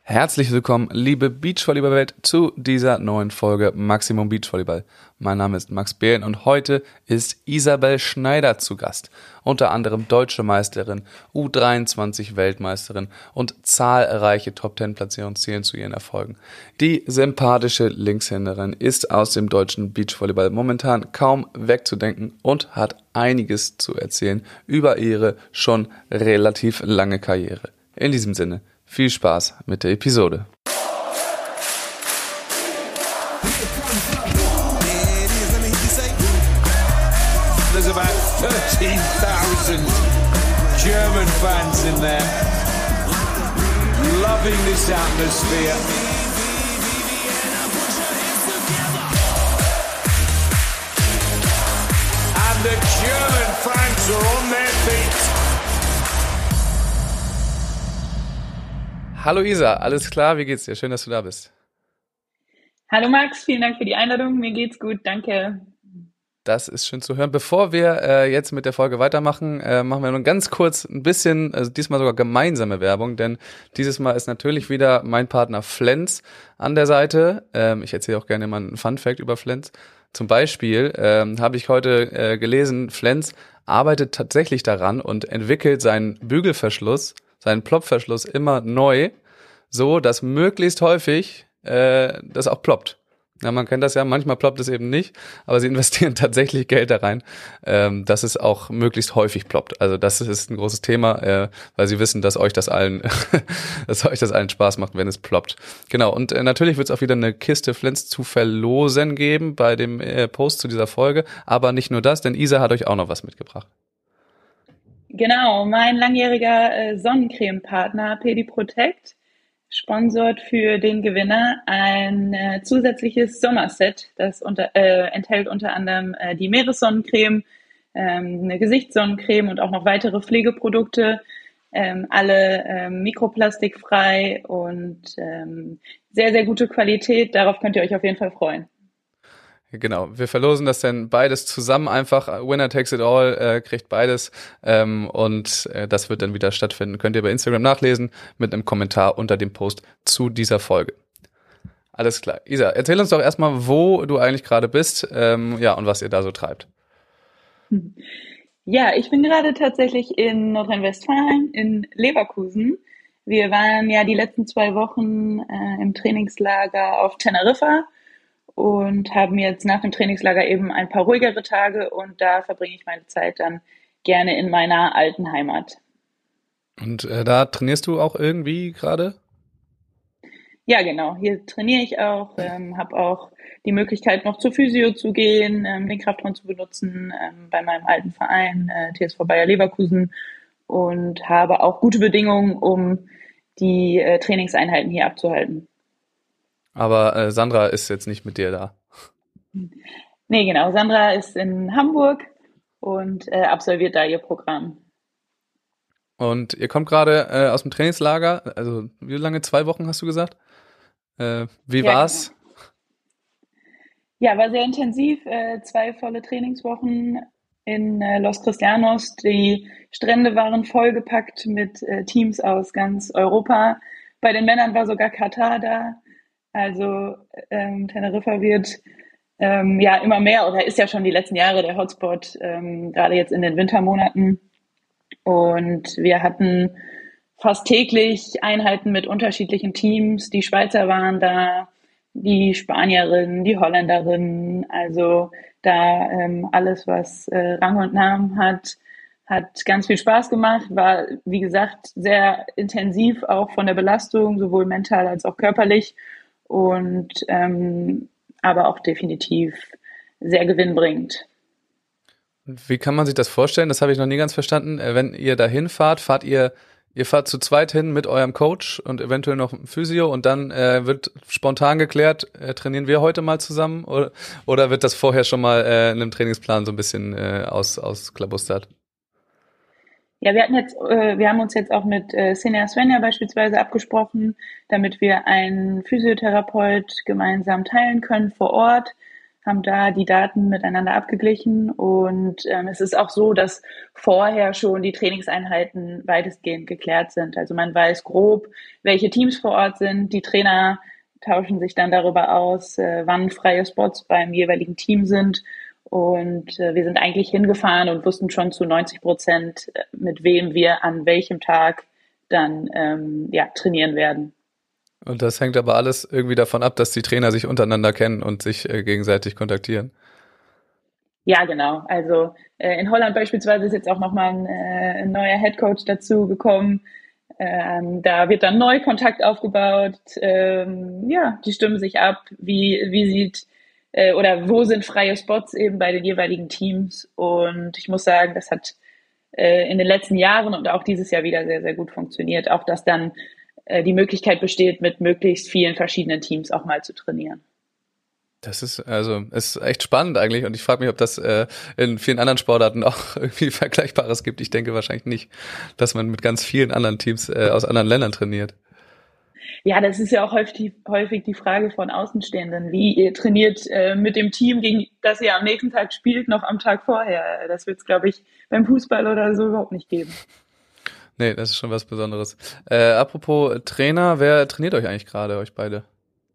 Herzlich willkommen, liebe Beachvolleyball-Welt, zu dieser neuen Folge Maximum Beachvolleyball. Mein Name ist Max Behlen und heute ist Isabel Schneider zu Gast. Unter anderem deutsche Meisterin, U23-Weltmeisterin und zahlreiche Top-10-Platzierungen zählen zu ihren Erfolgen. Die sympathische Linkshänderin ist aus dem deutschen Beachvolleyball momentan kaum wegzudenken und hat einiges zu erzählen über ihre schon relativ lange Karriere. In diesem Sinne, viel Spaß mit der Episode. There's about 13,000 German fans in there, loving this atmosphere. And the German fans are on their feet. Hallo Isa, alles klar? Wie geht's dir? Schön, dass du da bist. Hallo Max, vielen Dank für die Einladung. Mir geht's gut, danke. Das ist schön zu hören. Bevor wir jetzt mit der Folge weitermachen, machen wir nur ganz kurz ein bisschen, also diesmal sogar gemeinsame Werbung, denn dieses Mal ist natürlich wieder mein Partner Flens an der Seite. Ich erzähle auch gerne mal einen Fun-Fact über Flens. Zum Beispiel habe ich heute gelesen, Flens arbeitet tatsächlich daran und entwickelt seinen Bügelverschluss, seinen Plopverschluss immer neu, so dass möglichst häufig das auch ploppt. Ja, man kennt das ja, manchmal ploppt es eben nicht, aber sie investieren tatsächlich Geld da rein, dass es auch möglichst häufig ploppt. Also das ist ein großes Thema, weil sie wissen, dass euch das allen, dass euch das allen Spaß macht, wenn es ploppt. Genau, und natürlich wird es auch wieder eine Kiste Flens zu verlosen geben bei dem Post zu dieser Folge, aber nicht nur das, denn Isa hat euch auch noch was mitgebracht. Genau, mein langjähriger Sonnencreme-Partner Pedi Protect sponsort für den Gewinner ein zusätzliches Sommerset. Das enthält unter anderem die Meeressonnencreme, eine Gesichtssonnencreme und auch noch weitere Pflegeprodukte, alle mikroplastikfrei und sehr, sehr gute Qualität. Darauf könnt ihr euch auf jeden Fall freuen. Genau, wir verlosen das dann beides zusammen einfach. Winner takes it all, kriegt beides und das wird dann wieder stattfinden. Könnt ihr bei Instagram nachlesen mit einem Kommentar unter dem Post zu dieser Folge. Alles klar. Isa, erzähl uns doch erstmal, wo du eigentlich gerade bist und was ihr da so treibt. Ja, ich bin gerade tatsächlich in Nordrhein-Westfalen, in Leverkusen. Wir waren ja die letzten 2 Wochen im Trainingslager auf Teneriffa und haben jetzt nach dem Trainingslager eben ein paar ruhigere Tage und da verbringe ich meine Zeit dann gerne in meiner alten Heimat. Und da trainierst du auch irgendwie gerade? Ja, genau. Hier trainiere ich auch, habe auch die Möglichkeit noch zur Physio zu gehen, den Kraftraum zu benutzen bei meinem alten Verein TSV Bayer Leverkusen und habe auch gute Bedingungen, um die Trainingseinheiten hier abzuhalten. Aber Sandra ist jetzt nicht mit dir da. Nee, genau. Sandra ist in Hamburg und absolviert da ihr Programm. Und ihr kommt gerade aus dem Trainingslager, also wie lange? 2 Wochen hast du gesagt? Wie war's? Genau. Ja, war sehr intensiv. 2 volle Trainingswochen in Los Cristianos. Die Strände waren vollgepackt mit Teams aus ganz Europa. Bei den Männern war sogar Katar da. Also Teneriffa wird immer mehr oder ist ja schon die letzten Jahre der Hotspot, gerade jetzt in den Wintermonaten. Und wir hatten fast täglich Einheiten mit unterschiedlichen Teams. Die Schweizer waren da, die Spanierinnen, die Holländerinnen. Also da alles, was Rang und Namen hat ganz viel Spaß gemacht. War, wie gesagt, sehr intensiv auch von der Belastung, sowohl mental als auch körperlich. Und aber auch definitiv sehr gewinnbringend. Wie kann man sich das vorstellen? Das habe ich noch nie ganz verstanden. Wenn ihr dahin fahrt ihr fahrt zu zweit hin mit eurem Coach und eventuell noch einem Physio und dann wird spontan geklärt, trainieren wir heute mal zusammen oder wird das vorher schon mal in einem Trainingsplan so ein bisschen ausklabustert? Ja, wir haben uns jetzt auch mit Senia Svenja beispielsweise abgesprochen, damit wir einen Physiotherapeut gemeinsam teilen können vor Ort. haben da die Daten miteinander abgeglichen und es ist auch so, dass vorher schon die Trainingseinheiten weitestgehend geklärt sind. Also man weiß grob, welche Teams vor Ort sind. Die Trainer tauschen sich dann darüber aus, wann freie Spots beim jeweiligen Team sind. Und wir sind eigentlich hingefahren und wussten schon zu 90%, mit wem wir an welchem Tag dann trainieren werden. Und das hängt aber alles irgendwie davon ab, dass die Trainer sich untereinander kennen und sich gegenseitig kontaktieren. Ja, genau. Also in Holland beispielsweise ist jetzt auch nochmal ein neuer Headcoach dazu gekommen. Da wird dann neu Kontakt aufgebaut. Die stimmen sich ab, wie sieht oder wo sind freie Spots eben bei den jeweiligen Teams. Und ich muss sagen, das hat in den letzten Jahren und auch dieses Jahr wieder sehr, sehr gut funktioniert. Auch, dass dann die Möglichkeit besteht, mit möglichst vielen verschiedenen Teams auch mal zu trainieren. Das ist echt spannend eigentlich und ich frage mich, ob das in vielen anderen Sportarten auch irgendwie Vergleichbares gibt. Ich denke wahrscheinlich nicht, dass man mit ganz vielen anderen Teams aus anderen Ländern trainiert. Ja, das ist ja auch häufig die Frage von Außenstehenden. Wie ihr trainiert mit dem Team, gegen das ihr am nächsten Tag spielt, noch am Tag vorher. Das wird es, glaube ich, beim Fußball oder so überhaupt nicht geben. Nee, das ist schon was Besonderes. Apropos Trainer, wer trainiert euch eigentlich gerade, euch beide?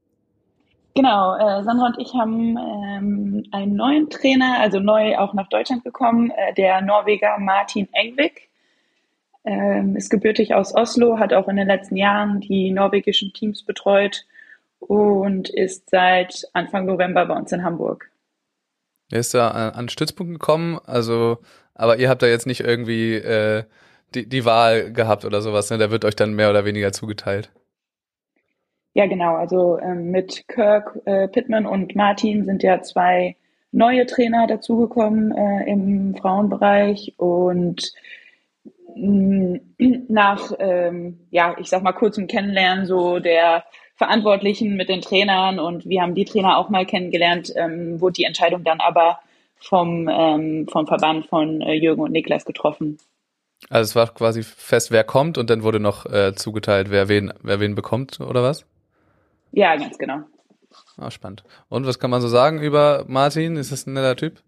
Genau, Sandra und ich haben einen neuen Trainer, also neu auch nach Deutschland gekommen, der Norweger Martin Engvik. Ist gebürtig aus Oslo, hat auch in den letzten Jahren die norwegischen Teams betreut und ist seit Anfang November bei uns in Hamburg. Er ist da an Stützpunkt gekommen, also, aber ihr habt da jetzt nicht irgendwie die Wahl gehabt oder sowas, ne? Der wird euch dann mehr oder weniger zugeteilt. Ja, genau. Also mit Kirk Pittman und Martin sind ja zwei neue Trainer dazugekommen im Frauenbereich und nach, ich sag mal, kurzem Kennenlernen so der Verantwortlichen mit den Trainern und wir haben die Trainer auch mal kennengelernt, wurde die Entscheidung dann aber vom Verband von Jürgen und Niklas getroffen. Also es war quasi fest, wer kommt und dann wurde noch zugeteilt, wer wen bekommt oder was? Ja, ganz genau. Ah, spannend. Und was kann man so sagen über Martin? Ist das ein netter Typ?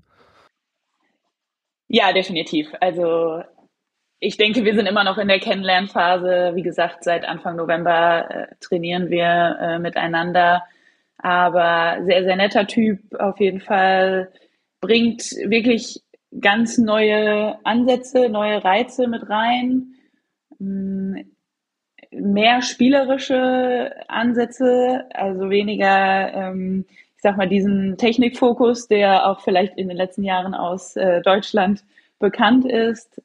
Ja, definitiv. Also ich denke, wir sind immer noch in der Kennenlernphase. Wie gesagt, seit Anfang November trainieren wir miteinander. Aber sehr, sehr netter Typ auf jeden Fall. Bringt wirklich ganz neue Ansätze, neue Reize mit rein. Mehr spielerische Ansätze, also weniger, ich sag mal, diesen Technikfokus, der auch vielleicht in den letzten Jahren aus Deutschland bekannt ist.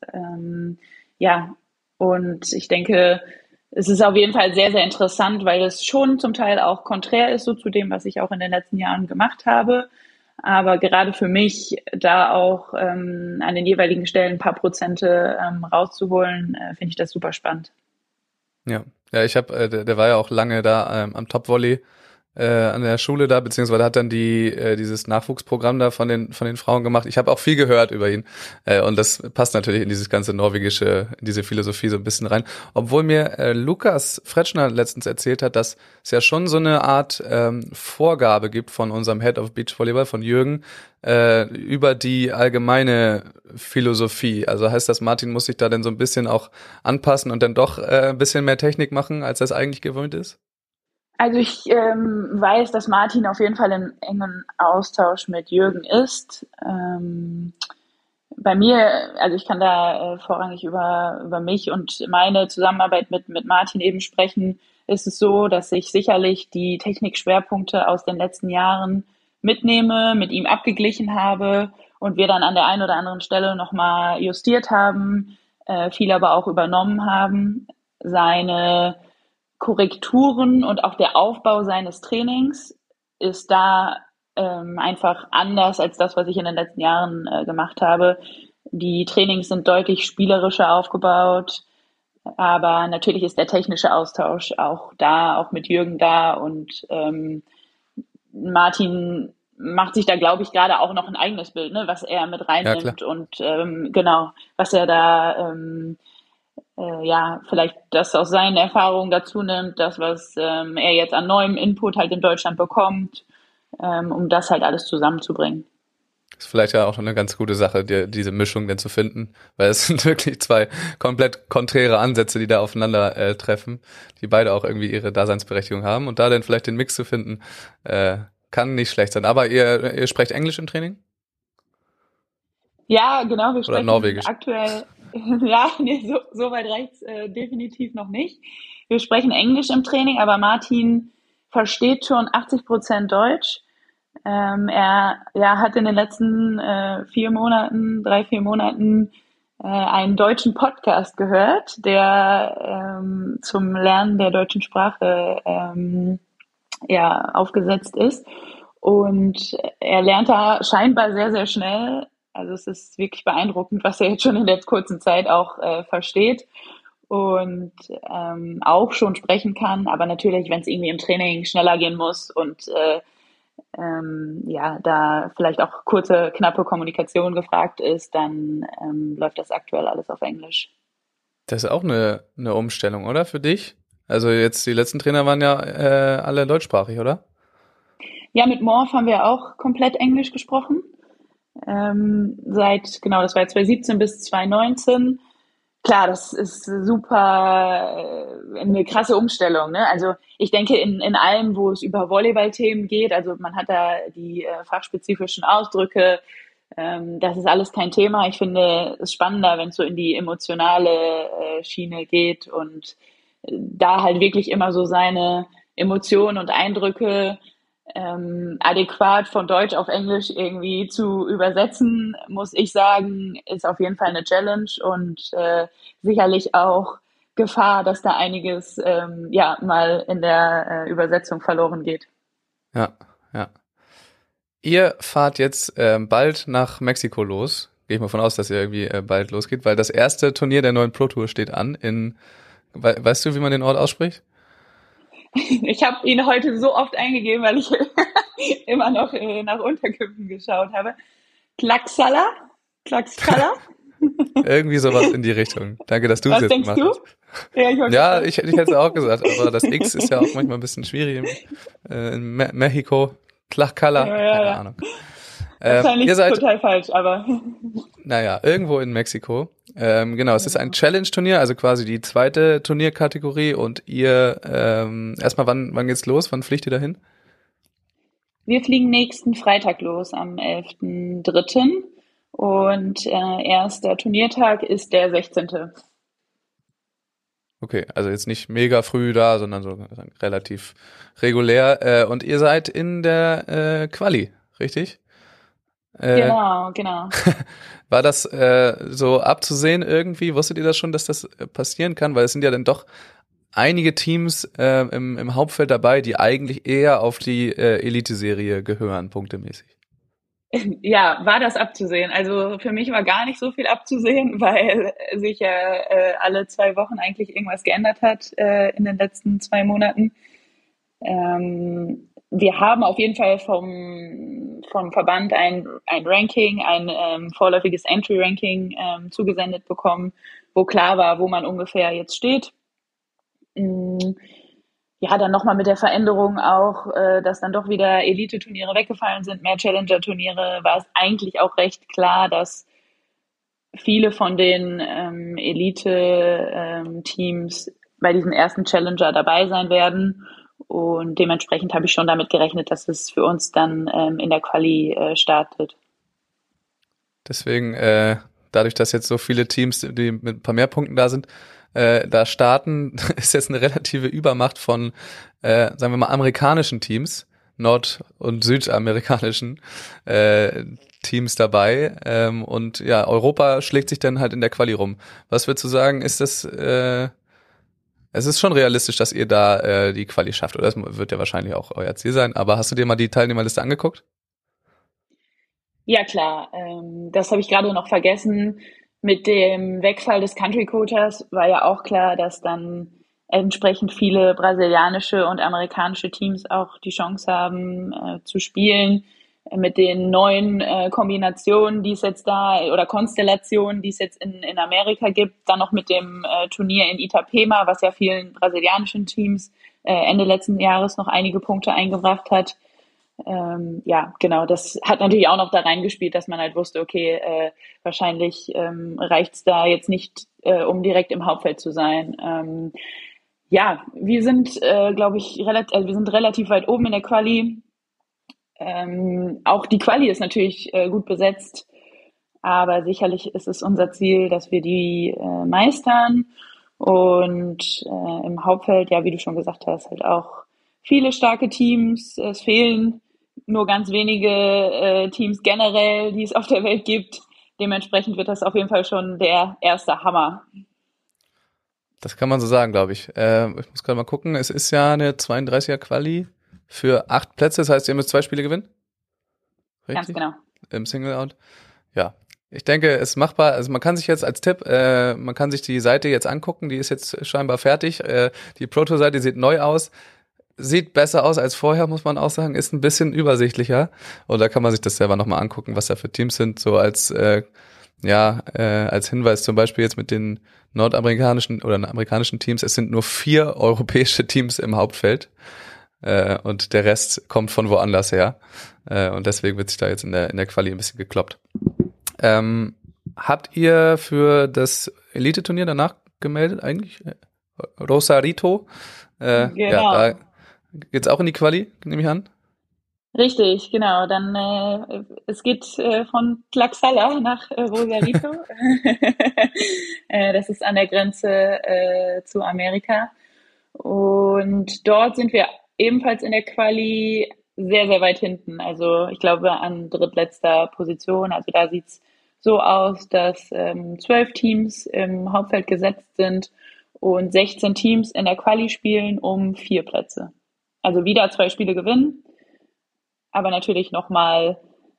Und ich denke, es ist auf jeden Fall sehr, sehr interessant, weil es schon zum Teil auch konträr ist, so zu dem, was ich auch in den letzten Jahren gemacht habe. Aber gerade für mich, da auch an den jeweiligen Stellen ein paar Prozente rauszuholen, finde ich das super spannend. Ja, ich habe, der war ja auch lange da am Top-Volley an der Schule da, beziehungsweise hat dann dieses Nachwuchsprogramm da von den Frauen gemacht. Ich habe auch viel gehört über ihn und das passt natürlich in dieses ganze norwegische, in diese Philosophie so ein bisschen rein. Obwohl mir Lukas Fretschner letztens erzählt hat, dass es ja schon so eine Art Vorgabe gibt von unserem Head of Beachvolleyball, von Jürgen, über die allgemeine Philosophie. Also heißt das, Martin muss sich da dann so ein bisschen auch anpassen und dann doch ein bisschen mehr Technik machen, als er es eigentlich gewöhnt ist? Also ich weiß, dass Martin auf jeden Fall in engen Austausch mit Jürgen ist. Bei mir, also ich kann da vorrangig über mich und meine Zusammenarbeit mit Martin eben sprechen, ist es so, dass ich sicherlich die Technikschwerpunkte aus den letzten Jahren mitnehme, mit ihm abgeglichen habe und wir dann an der einen oder anderen Stelle nochmal justiert haben, viel aber auch übernommen haben. Seine Korrekturen und auch der Aufbau seines Trainings ist da einfach anders als das, was ich in den letzten Jahren gemacht habe. Die Trainings sind deutlich spielerischer aufgebaut, aber natürlich ist der technische Austausch auch da, auch mit Jürgen da und Martin macht sich da, glaube ich, gerade auch noch ein eigenes Bild, ne, was er mit reinnimmt und genau, was er da vielleicht das aus seinen Erfahrungen dazu nimmt, das, was er jetzt an neuem Input halt in Deutschland bekommt, um das halt alles zusammenzubringen. Ist vielleicht ja auch eine ganz gute Sache, diese Mischung dann zu finden, weil es sind wirklich zwei komplett konträre Ansätze, die da aufeinander treffen, die beide auch irgendwie ihre Daseinsberechtigung haben und da dann vielleicht den Mix zu finden, kann nicht schlecht sein. Aber ihr sprecht Englisch im Training? Ja, genau, wir Oder sprechen Norwegisch? aktuell, ja, nee, so weit reicht's definitiv noch nicht. Wir sprechen Englisch im Training, aber Martin versteht schon 80% Deutsch. Er hat in den letzten 3, 4 Monaten einen deutschen Podcast gehört, der zum Lernen der deutschen Sprache aufgesetzt ist. Und er lernt da scheinbar sehr, sehr schnell. Also es ist wirklich beeindruckend, was er jetzt schon in der kurzen Zeit auch versteht und auch schon sprechen kann. Aber natürlich, wenn es irgendwie im Training schneller gehen muss und da vielleicht auch kurze, knappe Kommunikation gefragt ist, dann läuft das aktuell alles auf Englisch. Das ist auch eine Umstellung, oder, für dich? Also jetzt, die letzten Trainer waren ja alle deutschsprachig, oder? Ja, mit Morph haben wir auch komplett Englisch gesprochen. Das war 2017 bis 2019. Klar, das ist super eine krasse Umstellung. Ne? Also ich denke, in allem, wo es über Volleyball-Themen geht, also man hat da die fachspezifischen Ausdrücke, das ist alles kein Thema. Ich finde es spannender, wenn es so in die emotionale Schiene geht und da halt wirklich immer so seine Emotionen und Eindrücke adäquat von Deutsch auf Englisch irgendwie zu übersetzen, muss ich sagen, ist auf jeden Fall eine Challenge und sicherlich auch Gefahr, dass da einiges mal in der Übersetzung verloren geht. Ja, ja. Ihr fahrt jetzt bald nach Mexiko los. Gehe ich mal von aus, dass ihr irgendwie bald losgeht, weil das erste Turnier der neuen Pro Tour steht an weißt du, wie man den Ort ausspricht? Ich habe ihn heute so oft eingegeben, weil ich immer noch nach Unterkünften geschaut habe. Tlaxcala? Irgendwie sowas in die Richtung. Danke, dass du es jetzt gemacht hast. Was denkst du? Ja, ich hätte es auch gesagt, aber das X ist ja auch manchmal ein bisschen schwierig. In Mexiko, Tlaxcala, keine Ahnung. Wahrscheinlich ihr seid total falsch, aber... Naja, irgendwo in Mexiko. Genau, es ist ein Challenge-Turnier, also quasi die zweite Turnierkategorie und ihr, erstmal, wann geht's los? Wann fliegt ihr dahin? Wir fliegen nächsten Freitag los, am 11.3. Und erster Turniertag ist der 16. Okay, also jetzt nicht mega früh da, sondern so relativ regulär. Und ihr seid in der Quali, richtig? Genau. War das so abzusehen irgendwie? Wusstet ihr das schon, dass das passieren kann? Weil es sind ja dann doch einige Teams im Hauptfeld dabei, die eigentlich eher auf die Elite-Serie gehören, punktemäßig. Ja, war das abzusehen. Also für mich war gar nicht so viel abzusehen, weil sich ja alle 2 Wochen eigentlich irgendwas geändert hat in den letzten 2 Monaten. Wir haben auf jeden Fall vom Verband ein Ranking, ein vorläufiges Entry-Ranking zugesendet bekommen, wo klar war, wo man ungefähr jetzt steht. Ja, dann nochmal mit der Veränderung auch, dass dann doch wieder Elite-Turniere weggefallen sind, mehr Challenger-Turniere, war es eigentlich auch recht klar, dass viele von den Elite-Teams bei diesem ersten Challenger dabei sein werden. Und dementsprechend habe ich schon damit gerechnet, dass es für uns dann in der Quali startet. Deswegen, dadurch, dass jetzt so viele Teams, die mit ein paar mehr Punkten da sind, da starten, ist jetzt eine relative Übermacht von, sagen wir mal, amerikanischen Teams, nord- und südamerikanischen Teams dabei. Und ja, Europa schlägt sich dann halt in der Quali rum. Was würdest du sagen, ist das... Es ist schon realistisch, dass ihr da die Quali schafft, oder das wird ja wahrscheinlich auch euer Ziel sein, aber hast du dir mal die Teilnehmerliste angeguckt? Ja, klar. Das habe ich gerade noch vergessen. Mit dem Wegfall des Country Quotas war ja auch klar, dass dann entsprechend viele brasilianische und amerikanische Teams auch die Chance haben zu spielen. Mit den neuen Kombinationen, die es jetzt da, oder Konstellationen, die es jetzt in Amerika gibt, dann noch mit dem Turnier in Itapema, was ja vielen brasilianischen Teams Ende letzten Jahres noch einige Punkte eingebracht hat. Ja, genau, das hat natürlich auch noch da reingespielt, dass man halt wusste, okay, wahrscheinlich reicht's da jetzt nicht, um direkt im Hauptfeld zu sein. Ja, wir sind, glaube ich, wir sind relativ weit oben in der Quali. Auch die Quali ist natürlich gut besetzt, aber sicherlich ist es unser Ziel, dass wir die meistern. Und im Hauptfeld, ja, wie du schon gesagt hast, halt auch viele starke Teams. Es fehlen nur ganz wenige Teams generell, die es auf der Welt gibt. Dementsprechend wird das auf jeden Fall schon der erste Hammer. Das kann man so sagen, glaube ich. Ich muss gerade mal gucken. Es ist ja eine 32er Quali für 8 Plätze. Das heißt, ihr müsst 2 Spiele gewinnen? Ganz Richtig? genau. Im Single-Out? Ja. Ich denke, es ist machbar. Also man kann sich jetzt als Tipp, man kann sich die Seite jetzt angucken. Die ist jetzt scheinbar fertig. Die Proto-Seite sieht neu aus. Sieht besser aus als vorher, muss man auch sagen. Ist ein bisschen übersichtlicher. Und da kann man sich das selber nochmal angucken, was da für Teams sind. So als als Hinweis zum Beispiel jetzt mit den nordamerikanischen oder amerikanischen Teams. Es sind nur 4 europäische Teams im Hauptfeld. Und der Rest kommt von woanders her. Und deswegen wird sich da jetzt in der Quali ein bisschen gekloppt. Habt ihr für das Elite-Turnier danach gemeldet eigentlich? Rosarito? Genau. Ja, da geht's auch in die Quali, nehme ich an. Richtig, genau. Dann es geht von Tlaxcala nach Rosarito. Das ist an der Grenze zu Amerika. Und dort sind wir ebenfalls in der Quali sehr, sehr weit hinten. Also ich glaube an drittletzter Position. Also da sieht's so aus, dass 12 Teams im Hauptfeld gesetzt sind und 16 Teams in der Quali spielen um 4 Plätze. Also wieder 2 Spiele gewinnen, aber natürlich nochmal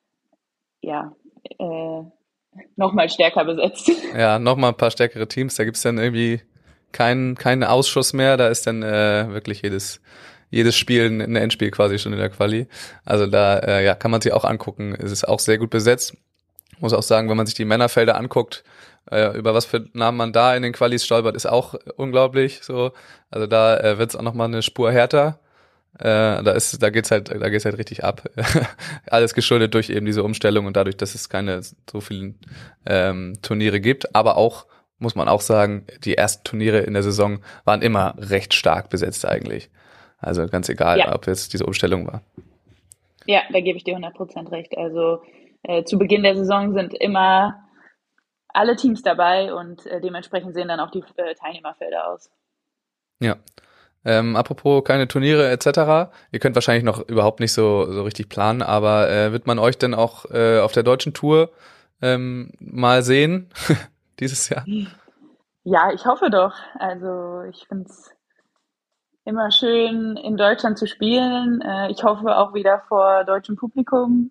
stärker besetzt. Ja, nochmal ein paar stärkere Teams. Da gibt's dann irgendwie keinen Ausschuss mehr. Da ist dann wirklich jedes Spiel ein Endspiel quasi schon in der Quali. Also da kann man sich auch angucken. Es ist auch sehr gut besetzt. Muss auch sagen, wenn man sich die Männerfelder anguckt, über was für Namen man da in den Qualis stolpert, ist auch unglaublich. So, also da wird's auch nochmal eine Spur härter. Da geht's halt richtig ab. Alles geschuldet durch eben diese Umstellung und dadurch, dass es keine so vielen Turniere gibt. Aber auch, muss man auch sagen, die ersten Turniere in der Saison waren immer recht stark besetzt eigentlich. Also ganz egal, ob jetzt diese Umstellung war. Ja, da gebe ich dir 100% recht. Also zu Beginn der Saison sind immer alle Teams dabei und dementsprechend sehen dann auch die Teilnehmerfelder aus. Ja. Apropos keine Turniere etc., ihr könnt wahrscheinlich noch überhaupt nicht so richtig planen, aber wird man euch denn auch auf der deutschen Tour mal sehen dieses Jahr? Ja, ich hoffe doch. Also ich finde es immer schön, in Deutschland zu spielen. Ich hoffe auch wieder vor deutschem Publikum.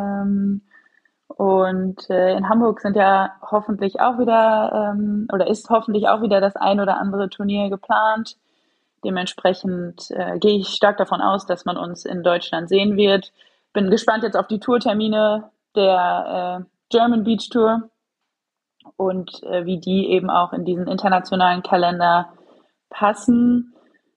Und in Hamburg sind ja hoffentlich auch wieder ist hoffentlich auch wieder das ein oder andere Turnier geplant. Dementsprechend gehe ich stark davon aus, dass man uns in Deutschland sehen wird. Bin gespannt jetzt auf die Tourtermine der German Beach Tour und wie die eben auch in diesen internationalen Kalender passen.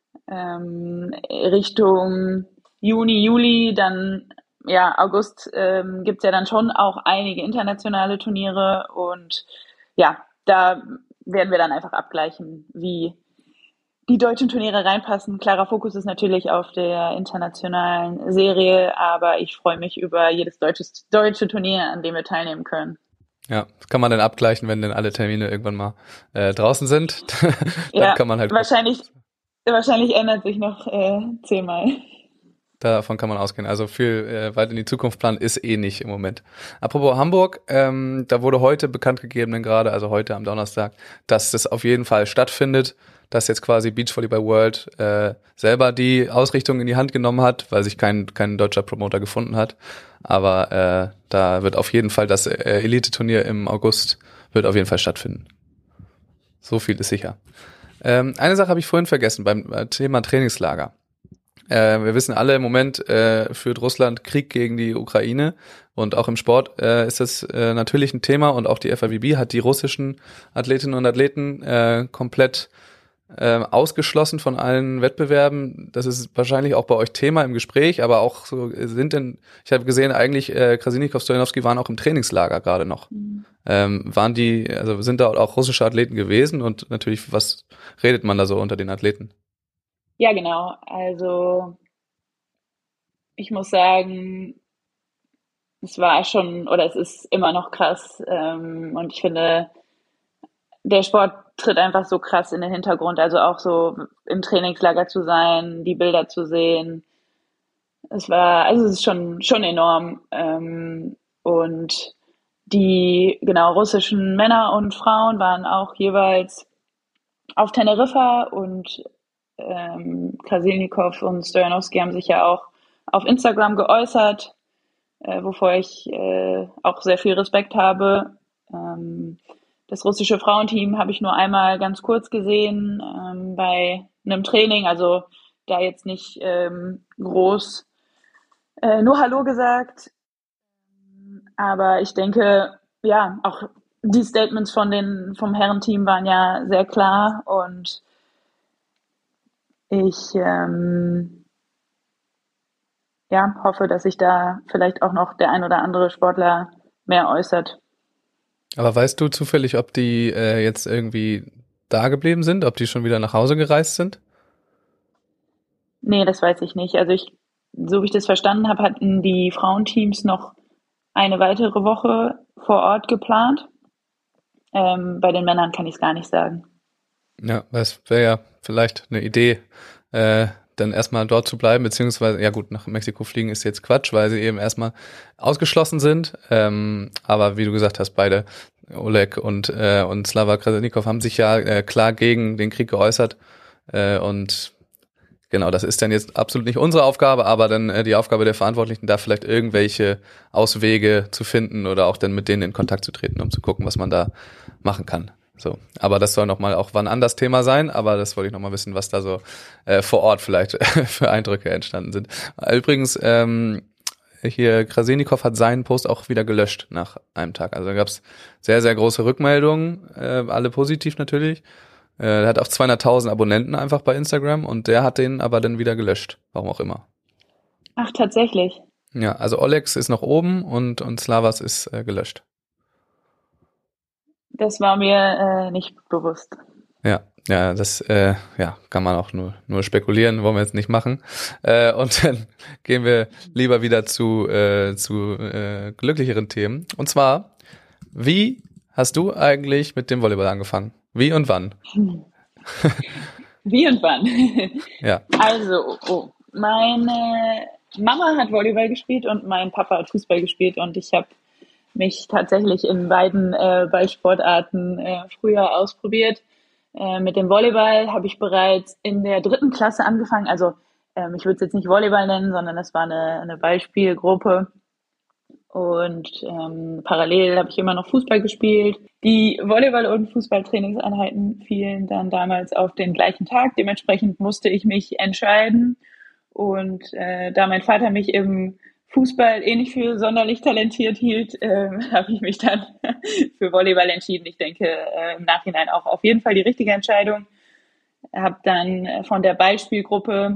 Richtung Juni, Juli, dann August gibt's ja dann schon auch einige internationale Turniere und ja, da werden wir dann einfach abgleichen, wie die deutschen Turniere reinpassen. Klarer Fokus ist natürlich auf der internationalen Serie, aber ich freue mich über jedes deutsche Turnier, an dem wir teilnehmen können. Ja, das kann man dann abgleichen, wenn dann alle Termine irgendwann mal draußen sind. Dann kann man halt wahrscheinlich ändert sich noch 10-mal. Davon kann man ausgehen. Also viel weit in die Zukunft planen ist nicht im Moment. Apropos Hamburg, da wurde heute bekannt gegeben, denn gerade, also heute am Donnerstag, dass das auf jeden Fall stattfindet, dass jetzt quasi Beachvolleyball World selber die Ausrichtung in die Hand genommen hat, weil sich kein deutscher Promoter gefunden hat. Aber da wird auf jeden Fall das Elite-Turnier im August wird auf jeden Fall stattfinden. So viel ist sicher. Eine Sache habe ich vorhin vergessen beim Thema Trainingslager. Wir wissen alle, im Moment führt Russland Krieg gegen die Ukraine und auch im Sport ist das natürlich ein Thema und auch die FIVB hat die russischen Athletinnen und Athleten komplett ausgeschlossen von allen Wettbewerben. Das ist wahrscheinlich auch bei euch Thema im Gespräch, aber auch so ich habe gesehen, eigentlich Krasilnikow, Stojanowski waren auch im Trainingslager gerade noch. Sind da auch russische Athleten gewesen und natürlich, was redet man da so unter den Athleten? Ja, genau. Also ich muss sagen, es war schon, oder es ist immer noch krass. Und ich finde, der Sport tritt einfach so krass in den Hintergrund. Also auch so im Trainingslager zu sein, die Bilder zu sehen. Es ist schon enorm. Und die, genau, russischen Männer und Frauen waren auch jeweils auf Teneriffa und Krasilnikow und Stojanowski haben sich ja auch auf Instagram geäußert, wovor ich auch sehr viel Respekt habe. Das russische Frauenteam habe ich nur einmal ganz kurz gesehen bei einem Training, also da jetzt nicht groß nur Hallo gesagt. Aber ich denke, ja, auch die Statements vom Herrenteam waren ja sehr klar und ich hoffe, dass sich da vielleicht auch noch der ein oder andere Sportler mehr äußert. Aber weißt du zufällig, ob die jetzt irgendwie da geblieben sind, ob die schon wieder nach Hause gereist sind? Nee, das weiß ich nicht. Also so wie ich das verstanden habe, hatten die Frauenteams noch eine weitere Woche vor Ort geplant. Bei den Männern kann ich es gar nicht sagen. Ja, das wäre ja vielleicht eine Idee, dann erstmal dort zu bleiben, beziehungsweise, ja gut, nach Mexiko fliegen ist jetzt Quatsch, weil sie eben erstmal ausgeschlossen sind. Aber wie du gesagt hast, beide, Oleg und Slava Krasilnikow, haben sich ja klar gegen den Krieg geäußert. Und genau, das ist dann jetzt absolut nicht unsere Aufgabe, aber dann die Aufgabe der Verantwortlichen, da vielleicht irgendwelche Auswege zu finden oder auch dann mit denen in Kontakt zu treten, um zu gucken, was man da machen kann. So, aber das soll nochmal auch wann anders Thema sein, aber das wollte ich nochmal wissen, was da so vor Ort vielleicht für Eindrücke entstanden sind. Übrigens, hier Krasilnikow hat seinen Post auch wieder gelöscht nach einem Tag. Also da gab es sehr, sehr große Rückmeldungen, alle positiv natürlich. Er hat auch 200.000 Abonnenten einfach bei Instagram und der hat den aber dann wieder gelöscht, warum auch immer. Ach, tatsächlich. Ja, also Olegs ist noch oben und Slavas ist gelöscht. Das war mir nicht bewusst. Ja, das kann man auch nur spekulieren, wollen wir jetzt nicht machen. Und dann gehen wir lieber wieder zu glücklicheren Themen. Und zwar, wie hast du eigentlich mit dem Volleyball angefangen? Wie und wann? Wie und wann? Ja. Also, meine Mama hat Volleyball gespielt und mein Papa hat Fußball gespielt und ich habe mich tatsächlich in beiden Ballsportarten früher ausprobiert. Mit dem Volleyball habe ich bereits in der 3. Klasse angefangen. Also ich würde es jetzt nicht Volleyball nennen, sondern das war eine Ballspielgruppe. Und parallel habe ich immer noch Fußball gespielt. Die Volleyball- und Fußballtrainingseinheiten fielen dann damals auf den gleichen Tag. Dementsprechend musste ich mich entscheiden. Und da mein Vater mich im Fußball eh nicht für sonderlich talentiert hielt, habe ich mich dann für Volleyball entschieden. Ich denke im Nachhinein auch auf jeden Fall die richtige Entscheidung. Habe dann von der Ballspielgruppe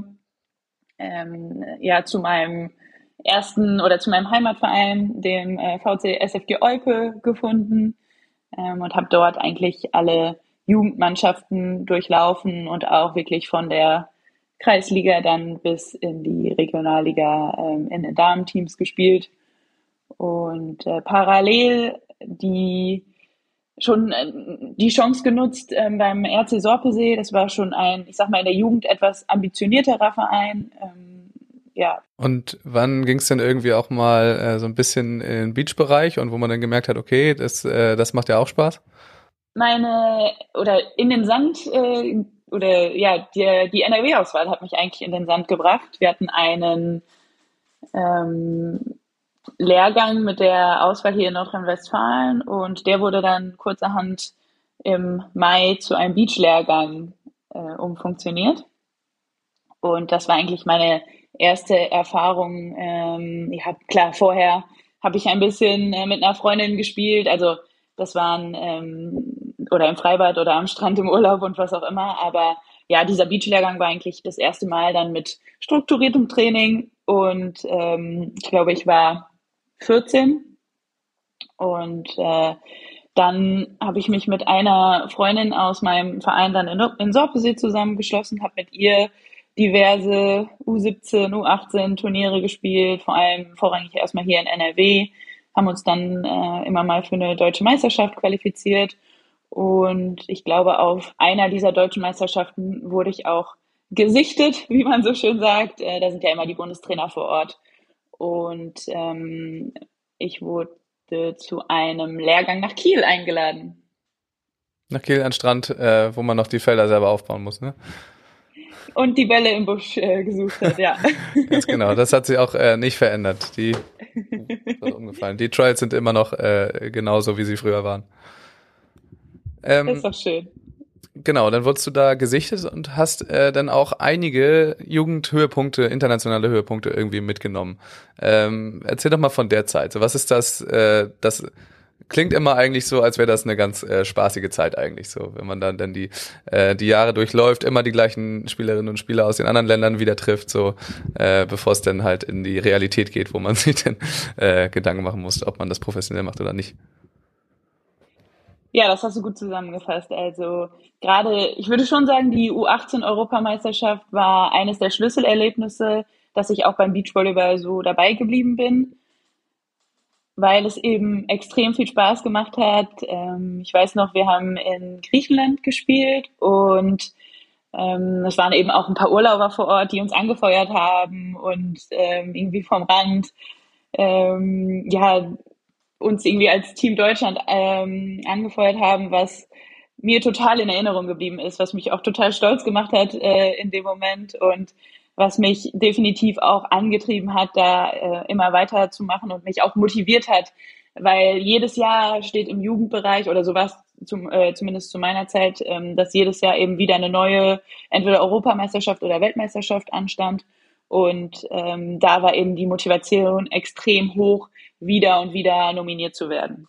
zu meinem zu meinem Heimatverein, dem VC SFG Eupe, gefunden und habe dort eigentlich alle Jugendmannschaften durchlaufen und auch wirklich von der Kreisliga dann bis in die Regionalliga in den Damenteams gespielt und parallel die Chance genutzt beim RC Sorpesee. Das war schon ein, ich sag mal, in der Jugend etwas ambitionierterer Verein. Ja. Und wann ging es denn irgendwie auch mal so ein bisschen in den Beach-Bereich und wo man dann gemerkt hat, okay, das macht ja auch Spaß? In den Sand die NRW-Auswahl hat mich eigentlich in den Sand gebracht. Wir hatten einen Lehrgang mit der Auswahl hier in Nordrhein-Westfalen und der wurde dann kurzerhand im Mai zu einem Beach-Lehrgang umfunktioniert. Und das war eigentlich meine erste Erfahrung. Klar, vorher habe ich ein bisschen mit einer Freundin gespielt. Also das waren oder im Freibad oder am Strand im Urlaub und was auch immer. Aber ja, dieser Beach-Lehrgang war eigentlich das erste Mal dann mit strukturiertem Training und ich glaube, ich war 14 und dann habe ich mich mit einer Freundin aus meinem Verein dann in Sorpesee zusammengeschlossen, habe mit ihr diverse U17, U18 Turniere gespielt, vor allem vorrangig erstmal hier in NRW, haben uns dann immer mal für eine deutsche Meisterschaft qualifiziert und ich glaube, auf einer dieser deutschen Meisterschaften wurde ich auch gesichtet, wie man so schön sagt. Da sind ja immer die Bundestrainer vor Ort und ich wurde zu einem Lehrgang nach Kiel eingeladen. Nach Kiel an Strand, wo man noch die Felder selber aufbauen muss, ne? Und die Bälle im Busch gesucht hat, ja. Ganz genau, das hat sich auch nicht verändert. Die ist umgefallen. Die Trials sind immer noch genauso, wie sie früher waren. Das ist doch schön. Genau, dann wurdest du da gesichtet und hast dann auch einige Jugendhöhepunkte, internationale Höhepunkte irgendwie mitgenommen. Erzähl doch mal von der Zeit. So, was ist das? Das klingt immer eigentlich so, als wäre das eine ganz spaßige Zeit eigentlich so, wenn man dann die Jahre durchläuft, immer die gleichen Spielerinnen und Spieler aus den anderen Ländern wieder trifft, so bevor es dann halt in die Realität geht, wo man sich dann Gedanken machen muss, ob man das professionell macht oder nicht. Ja, das hast du gut zusammengefasst. Also gerade, ich würde schon sagen, die U18-Europameisterschaft war eines der Schlüsselerlebnisse, dass ich auch beim Beachvolleyball so dabei geblieben bin, weil es eben extrem viel Spaß gemacht hat. Ich weiß noch, wir haben in Griechenland gespielt und es waren eben auch ein paar Urlauber vor Ort, die uns angefeuert haben und irgendwie vom Rand ja, uns irgendwie als Team Deutschland angefeuert haben, was mir total in Erinnerung geblieben ist, was mich auch total stolz gemacht hat in dem Moment und was mich definitiv auch angetrieben hat, da immer weiterzumachen und mich auch motiviert hat, weil jedes Jahr steht im Jugendbereich oder sowas zumindest zu meiner Zeit, dass jedes Jahr eben wieder eine neue, entweder Europameisterschaft oder Weltmeisterschaft anstand. Und da war eben die Motivation extrem hoch, wieder und wieder nominiert zu werden.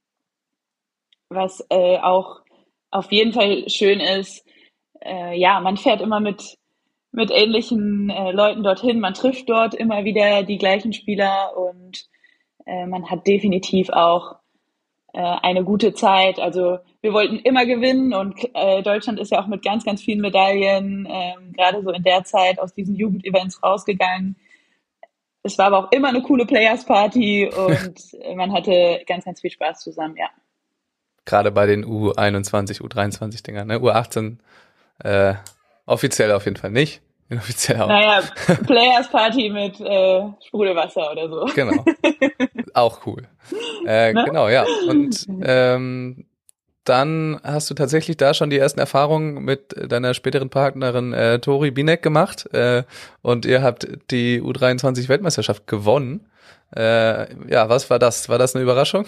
Was auch auf jeden Fall schön ist, ja, man fährt immer mit ähnlichen Leuten dorthin, man trifft dort immer wieder die gleichen Spieler und man hat definitiv auch eine gute Zeit. Also wir wollten immer gewinnen und Deutschland ist ja auch mit ganz, ganz vielen Medaillen gerade so in der Zeit aus diesen Jugendevents rausgegangen. Es war aber auch immer eine coole Players Party und man hatte ganz, ganz viel Spaß zusammen, ja. Gerade bei den U21, U23-Dingern, ne? U18 offiziell auf jeden Fall nicht. Inoffiziell auch. Naja, Players Party mit Sprudelwasser oder so. Genau. Auch cool. Ne? Genau, ja. Und dann hast du tatsächlich da schon die ersten Erfahrungen mit deiner späteren Partnerin Tori Binek gemacht und ihr habt die U23-Weltmeisterschaft gewonnen. Ja, was war das? War das eine Überraschung?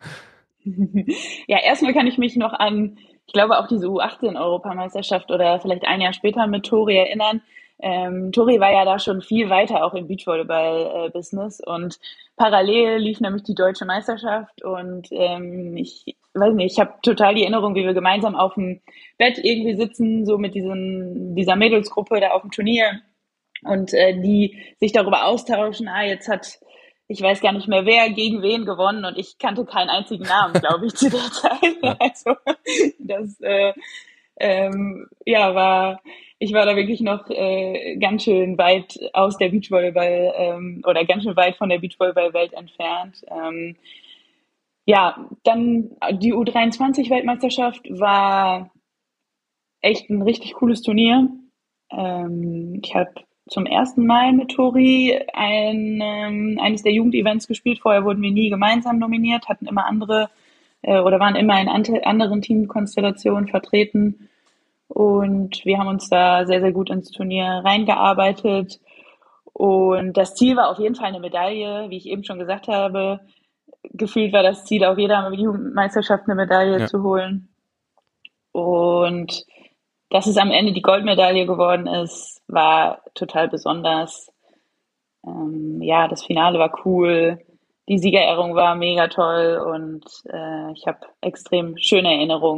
Ja, erstmal kann ich mich noch an, ich glaube auch diese U18-Europameisterschaft oder vielleicht ein Jahr später mit Tori erinnern. Tori war ja da schon viel weiter auch im Beachvolleyball-Business und parallel lief nämlich die deutsche Meisterschaft und ich weiß nicht, ich habe total die Erinnerung, wie wir gemeinsam auf dem Bett irgendwie sitzen, so mit dieser Mädelsgruppe da auf dem Turnier und die sich darüber austauschen, jetzt hat, ich weiß gar nicht mehr wer gegen wen gewonnen und ich kannte keinen einzigen Namen, glaube ich, zu der Zeit. Ja. Also das ja, ich war da wirklich noch ganz schön weit aus der Beachvolleyball oder ganz schön weit von der Beachvolleyball-Welt entfernt. Ja, dann die U23-Weltmeisterschaft war echt ein richtig cooles Turnier. Ich habe zum ersten Mal mit Tori eines der Jugendevents gespielt. Vorher wurden wir nie gemeinsam nominiert, hatten immer andere oder waren immer in anderen Teamkonstellationen vertreten. Und wir haben uns da sehr, sehr gut ins Turnier reingearbeitet. Und das Ziel war auf jeden Fall eine Medaille, wie ich eben schon gesagt habe. Gefühlt war das Ziel, auf jeder Jugendmeisterschaft eine Medaille zu holen. Und dass es am Ende die Goldmedaille geworden ist, war total besonders. Ja, das Finale war cool. Die Siegerehrung war mega toll und ich habe extrem schöne Erinnerungen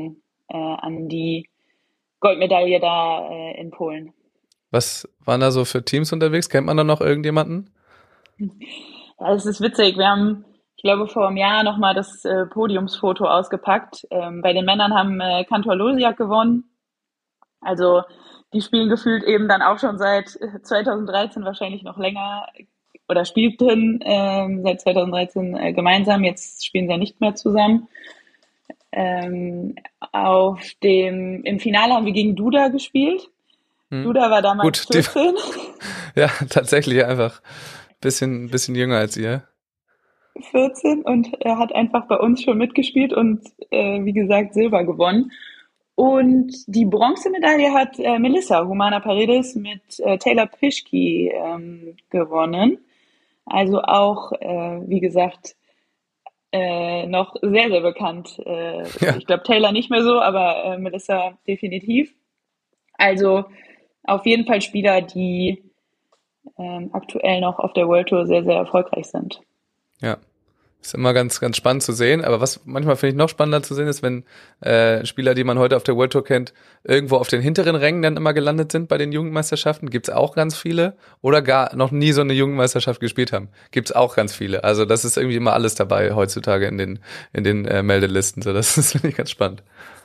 an die Goldmedaille da in Polen. Was waren da so für Teams unterwegs? Kennt man da noch irgendjemanden? Ja, es ist witzig. Wir haben, ich glaube, vor einem Jahr nochmal das Podiumsfoto ausgepackt. Bei den Männern haben Kantor Losiak gewonnen. Also die spielen gefühlt eben dann auch schon seit 2013 wahrscheinlich noch länger oder spielten seit 2013 gemeinsam. Jetzt spielen sie ja nicht mehr zusammen. Im Finale haben wir gegen Duda gespielt. Duda war damals Gut, 14. Ja, tatsächlich einfach bisschen jünger als ihr. 14 und er hat einfach bei uns schon mitgespielt und wie gesagt Silber gewonnen. Und die Bronzemedaille hat Melissa Humana Paredes mit Taylor Pischke gewonnen. Also auch, wie gesagt, noch sehr, sehr bekannt. Ja. Ich glaube, Taylor nicht mehr so, aber Melissa definitiv. Also auf jeden Fall Spieler, die aktuell noch auf der World Tour sehr, sehr erfolgreich sind. Ja, ist immer ganz spannend zu sehen. Aber was manchmal finde ich noch spannender zu sehen ist, wenn Spieler, die man heute auf der World Tour kennt, irgendwo auf den hinteren Rängen dann immer gelandet sind bei den Jugendmeisterschaften. Gibt's auch ganz viele. Oder gar noch nie so eine Jugendmeisterschaft gespielt haben. Gibt's auch ganz viele. Also das ist irgendwie immer alles dabei heutzutage in den Meldelisten. So, das ist, finde ich, ganz spannend.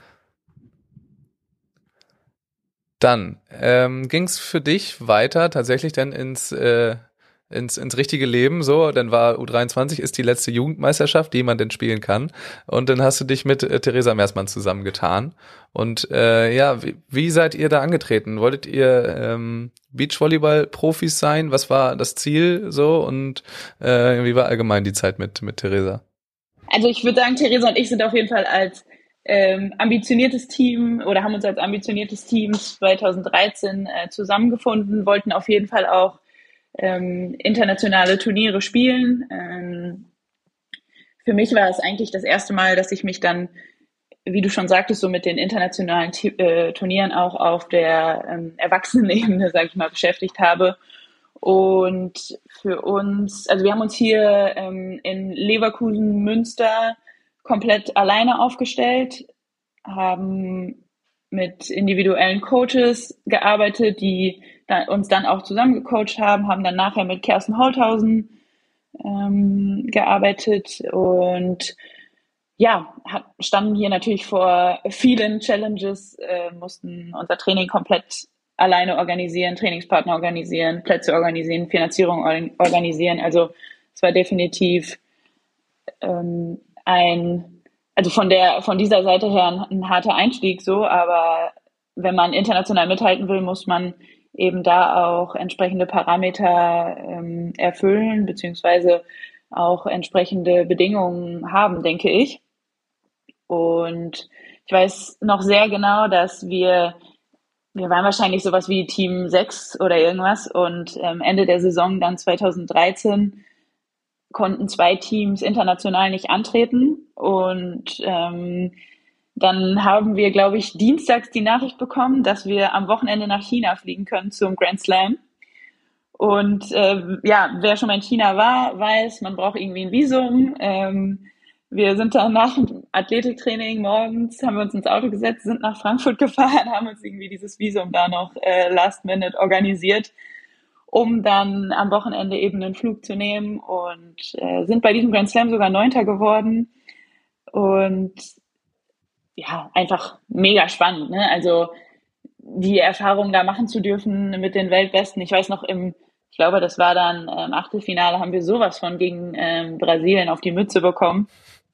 Dann ging's für dich weiter tatsächlich dann ins richtige Leben, so, dann war U23 ist die letzte Jugendmeisterschaft, die man denn spielen kann, und dann hast du dich mit Theresa Meersmann zusammengetan und wie seid ihr da angetreten? Wolltet ihr Beachvolleyball-Profis sein? Was war das Ziel so und wie war allgemein die Zeit mit Theresa? Also ich würde sagen, Theresa und ich sind auf jeden Fall als ambitioniertes Team oder haben uns als ambitioniertes Team 2013 zusammengefunden, wollten auf jeden Fall auch internationale Turniere spielen. Für mich war es eigentlich das erste Mal, dass ich mich dann, wie du schon sagtest, so mit den internationalen Turnieren auch auf der Erwachsenenebene, sage ich mal, beschäftigt habe. Und für uns, also wir haben uns hier in Leverkusen, Münster komplett alleine aufgestellt, haben mit individuellen Coaches gearbeitet, die uns dann auch zusammen gecoacht haben dann nachher mit Kerstin Holthausen gearbeitet und ja, standen hier natürlich vor vielen Challenges, mussten unser Training komplett alleine organisieren, Trainingspartner organisieren, Plätze organisieren, Finanzierung organisieren. Also es war definitiv also von dieser Seite her ein harter Einstieg so, aber wenn man international mithalten will, muss man eben da auch entsprechende Parameter erfüllen, beziehungsweise auch entsprechende Bedingungen haben, denke ich. Und ich weiß noch sehr genau, dass wir waren wahrscheinlich sowas wie Team 6 oder irgendwas und Ende der Saison dann 2013 konnten 2 Teams international nicht antreten und dann haben wir, glaube ich, dienstags die Nachricht bekommen, dass wir am Wochenende nach China fliegen können zum Grand Slam. Und wer schon mal in China war, weiß, man braucht irgendwie ein Visum. Wir sind dann nach dem Athletiktraining morgens, haben wir uns ins Auto gesetzt, sind nach Frankfurt gefahren, haben uns irgendwie dieses Visum da noch last minute organisiert, um dann am Wochenende eben einen Flug zu nehmen und sind bei diesem Grand Slam sogar 9. geworden. Und ja, einfach mega spannend, ne? Also die Erfahrung da machen zu dürfen mit den Weltbesten. Ich weiß noch, ich glaube, das war dann im Achtelfinale, haben wir sowas von gegen Brasilien auf die Mütze bekommen.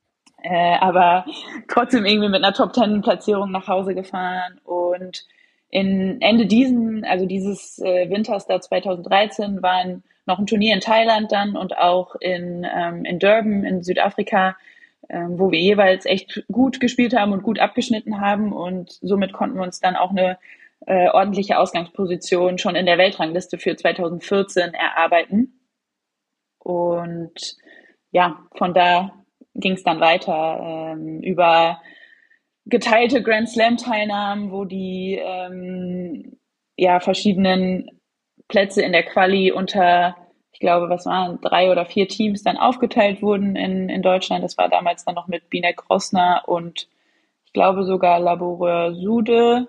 Aber trotzdem irgendwie mit einer Top-10-Platzierung nach Hause gefahren und Ende dieses Winters da 2013 war noch ein Turnier in Thailand dann und auch in Durban in Südafrika, wo wir jeweils echt gut gespielt haben und gut abgeschnitten haben und somit konnten wir uns dann auch eine ordentliche Ausgangsposition schon in der Weltrangliste für 2014 erarbeiten. Und ja, von da ging es dann weiter über geteilte Grand Slam-Teilnahmen, wo die verschiedenen Plätze in der Quali unter, ich glaube, 3 oder 4 Teams dann aufgeteilt wurden in Deutschland. Das war damals dann noch mit Binek Rosner und ich glaube sogar Laboureur Sude,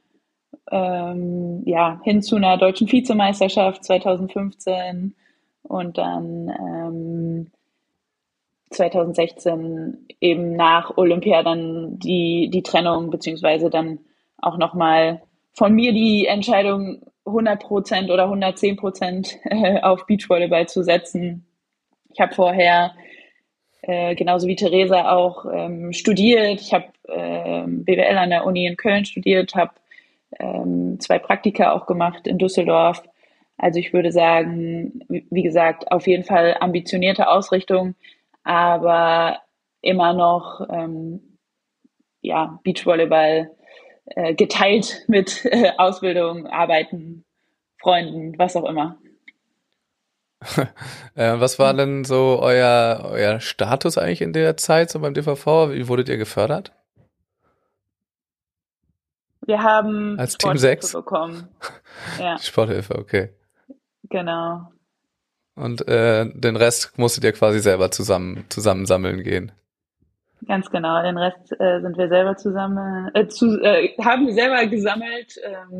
ja, hin zu einer deutschen Vizemeisterschaft 2015 und dann 2016 eben nach Olympia dann die Trennung, beziehungsweise dann auch nochmal von mir die Entscheidung, 100% oder 110% auf Beachvolleyball zu setzen. Ich habe vorher genauso wie Theresa auch studiert. Ich habe BWL an der Uni in Köln studiert, habe 2 Praktika auch gemacht in Düsseldorf. Also ich würde sagen, wie gesagt, auf jeden Fall ambitionierte Ausrichtung, aber immer noch ja, Beachvolleyball geteilt mit Ausbildung, Arbeiten, Freunden, was auch immer. Was war denn so euer Status eigentlich in der Zeit so beim DVV? Wie wurdet ihr gefördert? Wir haben Als Team Sporthilfe 6? bekommen. Ja, Sporthilfe, okay. genau. Und den Rest musstet ihr quasi selber zusammensammeln gehen. Ganz genau. Den Rest sind wir selber haben wir selber gesammelt.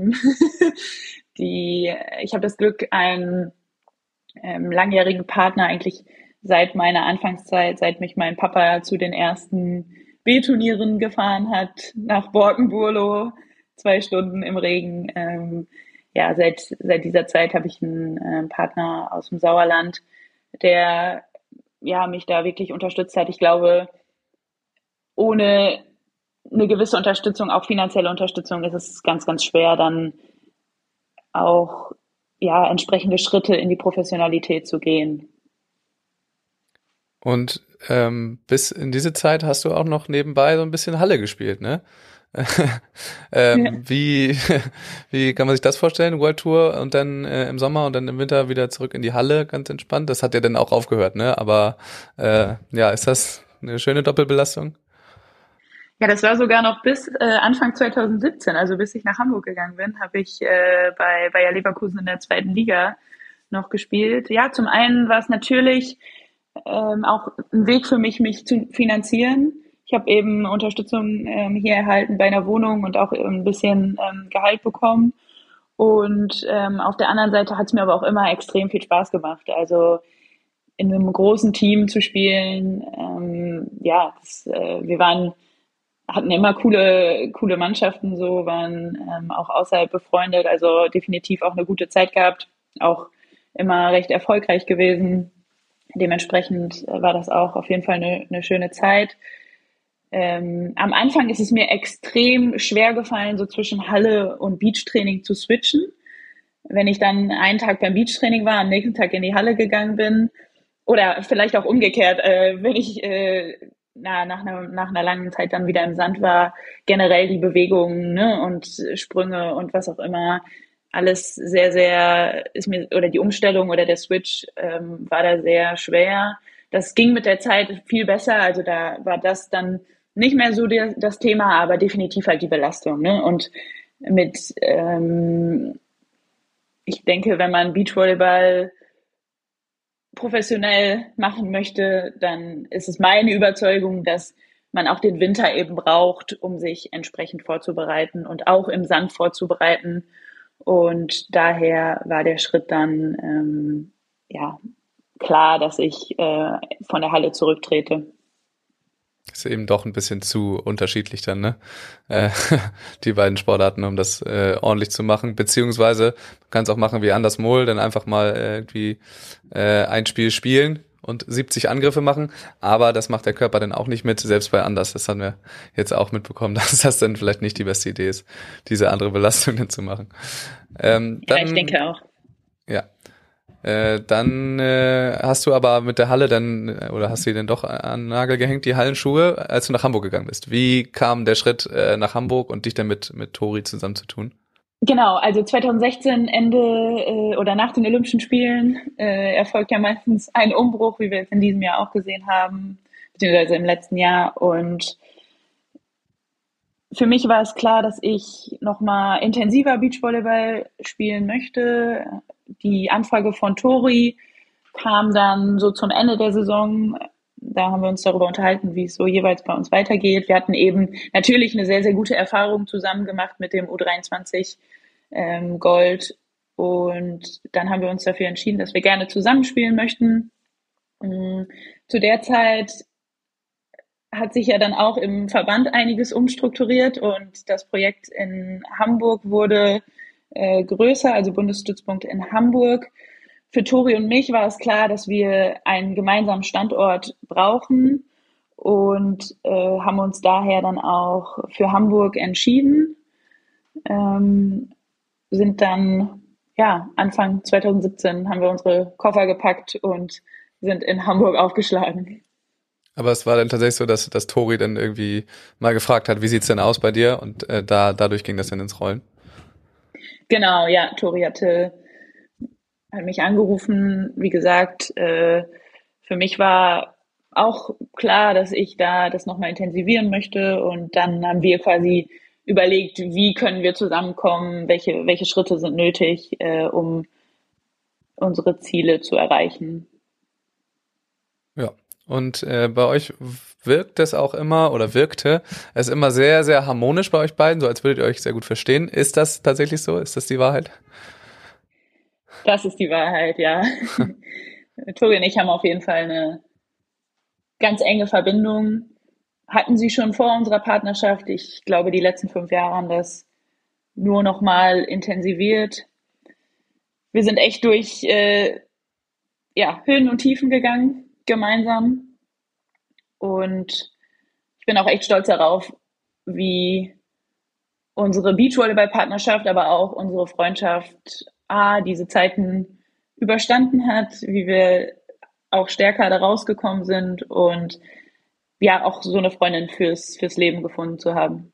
Ich habe das Glück, einen langjährigen Partner eigentlich seit meiner Anfangszeit, seit mich mein Papa zu den ersten B-Turnieren gefahren hat, nach Borkenburlo, 2 Stunden im Regen. Ja, seit dieser Zeit habe ich einen Partner aus dem Sauerland, der ja mich da wirklich unterstützt hat. Ich glaube, ohne eine gewisse Unterstützung, auch finanzielle Unterstützung, ist es ganz, ganz schwer, dann auch ja, entsprechende Schritte in die Professionalität zu gehen. Und bis in diese Zeit hast du auch noch nebenbei so ein bisschen Halle gespielt, ne? Ja. Wie, wie kann man sich das vorstellen? World Tour und dann im Sommer und dann im Winter wieder zurück in die Halle, ganz entspannt. Das hat ja dann auch aufgehört, ne? Aber ja, ist das eine schöne Doppelbelastung? Ja, das war sogar noch bis Anfang 2017, also bis ich nach Hamburg gegangen bin, habe ich bei Bayer Leverkusen in der 2. Liga noch gespielt. Ja, zum einen war es natürlich auch ein Weg für mich, mich zu finanzieren. Ich habe eben Unterstützung hier erhalten bei einer Wohnung und auch ein bisschen Gehalt bekommen. Und auf der anderen Seite hat es mir aber auch immer extrem viel Spaß gemacht. Also in einem großen Team zu spielen, ja, wir hatten immer coole Mannschaften, so waren auch außerhalb befreundet, also definitiv auch eine gute Zeit gehabt, auch immer recht erfolgreich gewesen. Dementsprechend war das auch auf jeden Fall eine schöne Zeit. Am Anfang ist es mir extrem schwer gefallen, so zwischen Halle und Beachtraining zu switchen. Wenn ich dann einen Tag beim Beachtraining war, am nächsten Tag in die Halle gegangen bin, oder vielleicht auch umgekehrt, wenn ich nach einer langen Zeit dann wieder im Sand war, generell die Bewegungen, ne, und Sprünge und was auch immer, alles sehr, sehr, oder die Umstellung oder der Switch war da sehr schwer. Das ging mit der Zeit viel besser, also da war das dann nicht mehr so das Thema, aber definitiv halt die Belastung, ne, und ich denke, wenn man Beachvolleyball professionell machen möchte, dann ist es meine Überzeugung, dass man auch den Winter eben braucht, um sich entsprechend vorzubereiten und auch im Sand vorzubereiten. Und daher war der Schritt dann ja klar, dass ich von der Halle zurücktrete. Ist eben doch ein bisschen zu unterschiedlich dann, ne? Die beiden Sportarten, um das ordentlich zu machen. Beziehungsweise man kann es auch machen wie Anders Mohl, dann einfach mal irgendwie ein Spiel spielen und 70 Angriffe machen. Aber das macht der Körper dann auch nicht mit, selbst bei Anders. Das haben wir jetzt auch mitbekommen, dass das dann vielleicht nicht die beste Idee ist, diese andere Belastung dann zu machen. Ja, ich denke auch. Ja. Dann hast du aber mit der Halle dann, oder hast du die dann doch an den Nagel gehängt, die Hallenschuhe, als du nach Hamburg gegangen bist. Wie kam der Schritt nach Hamburg und dich dann mit Tori zusammen zu tun? Genau, also 2016 Ende oder nach den Olympischen Spielen erfolgt ja meistens ein Umbruch, wie wir es in diesem Jahr auch gesehen haben, beziehungsweise im letzten Jahr. Und für mich war es klar, dass ich nochmal intensiver Beachvolleyball spielen möchte. Die Anfrage von Tori kam dann so zum Ende der Saison. Da haben wir uns darüber unterhalten, wie es so jeweils bei uns weitergeht. Wir hatten eben natürlich eine sehr, sehr gute Erfahrung zusammen gemacht mit dem U23 Gold. Und dann haben wir uns dafür entschieden, dass wir gerne zusammenspielen möchten. Zu der Zeit hat sich ja dann auch im Verband einiges umstrukturiert und das Projekt in Hamburg wurde größer, also Bundesstützpunkt in Hamburg. Für Tori und mich war es klar, dass wir einen gemeinsamen Standort brauchen und haben uns daher dann auch für Hamburg entschieden. Sind dann, ja, Anfang 2017 haben wir unsere Koffer gepackt und sind in Hamburg aufgeschlagen. Aber es war dann tatsächlich so, dass Tori dann irgendwie mal gefragt hat, wie sieht's denn aus bei dir? Und dadurch ging das dann ins Rollen. Genau, ja, Tori hat mich angerufen. Wie gesagt, für mich war auch klar, dass ich da das nochmal intensivieren möchte. Und dann haben wir quasi überlegt, wie können wir zusammenkommen, welche Schritte sind nötig, um unsere Ziele zu erreichen. Ja. Und bei euch wirkt es auch immer oder wirkte es immer sehr, sehr harmonisch bei euch beiden, so als würdet ihr euch sehr gut verstehen. Ist das tatsächlich so? Ist das die Wahrheit? Das ist die Wahrheit, ja. Tori und ich haben auf jeden Fall eine ganz enge Verbindung. Hatten sie schon vor unserer Partnerschaft. Ich glaube, die letzten 5 Jahre haben das nur noch mal intensiviert. Wir sind echt durch Höhen und Tiefen gegangen, gemeinsam. Und ich bin auch echt stolz darauf, wie unsere Beachvolleyball-Partnerschaft, aber auch unsere Freundschaft diese Zeiten überstanden hat, wie wir auch stärker da rausgekommen sind und ja, auch so eine Freundin fürs Leben gefunden zu haben.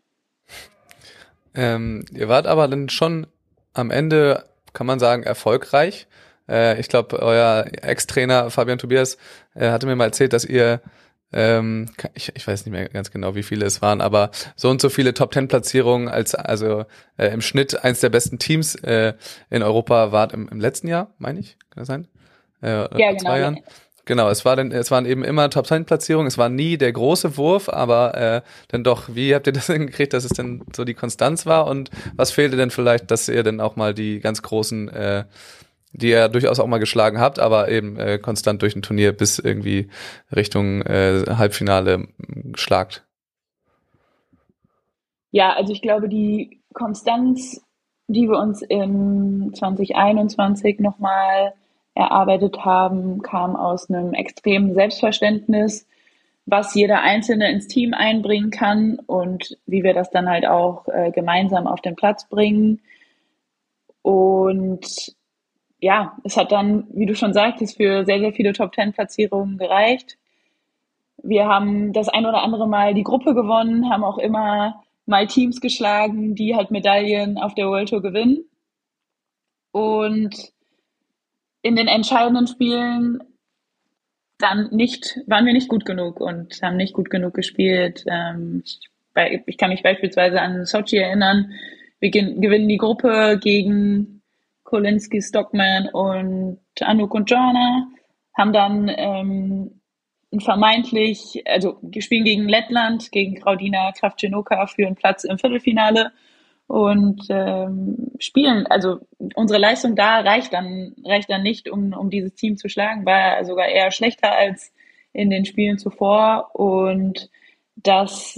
Ihr wart aber dann schon am Ende, kann man sagen, erfolgreich. Ich glaube, euer Ex-Trainer Fabian Tobias hatte mir mal erzählt, dass ihr ich weiß nicht mehr ganz genau, wie viele es waren, aber so und so viele Top-10-Platzierungen also im Schnitt eins der besten Teams in Europa wart im letzten Jahr, meine ich, kann das sein? Ja, genau. 2 Jahren. Genau, es waren eben immer Top-10-Platzierungen, es war nie der große Wurf, aber dann doch, wie habt ihr das hingekriegt, dass es denn so die Konstanz war und was fehlte denn vielleicht, dass ihr denn auch mal die ganz großen die ihr durchaus auch mal geschlagen habt, aber eben konstant durch ein Turnier bis irgendwie Richtung Halbfinale schlagt? Ja, also ich glaube, die Konstanz, die wir uns in 2021 nochmal erarbeitet haben, kam aus einem extremen Selbstverständnis, was jeder Einzelne ins Team einbringen kann und wie wir das dann halt auch gemeinsam auf den Platz bringen. Und ja, es hat dann, wie du schon sagtest, für sehr, sehr viele Top-10-Platzierungen gereicht. Wir haben das ein oder andere Mal die Gruppe gewonnen, haben auch immer mal Teams geschlagen, die halt Medaillen auf der World Tour gewinnen. Und in den entscheidenden Spielen dann waren wir nicht gut genug und haben nicht gut genug gespielt. Ich kann mich beispielsweise an Sochi erinnern. Wir gewinnen die Gruppe gegen Kolinski, Stockman und Anouk und Joanna, haben dann wir spielen gegen Lettland, gegen Graudina Kravčenoka für einen Platz im Viertelfinale und spielen, also unsere Leistung da reicht dann nicht, um dieses Team zu schlagen, war sogar eher schlechter als in den Spielen zuvor und das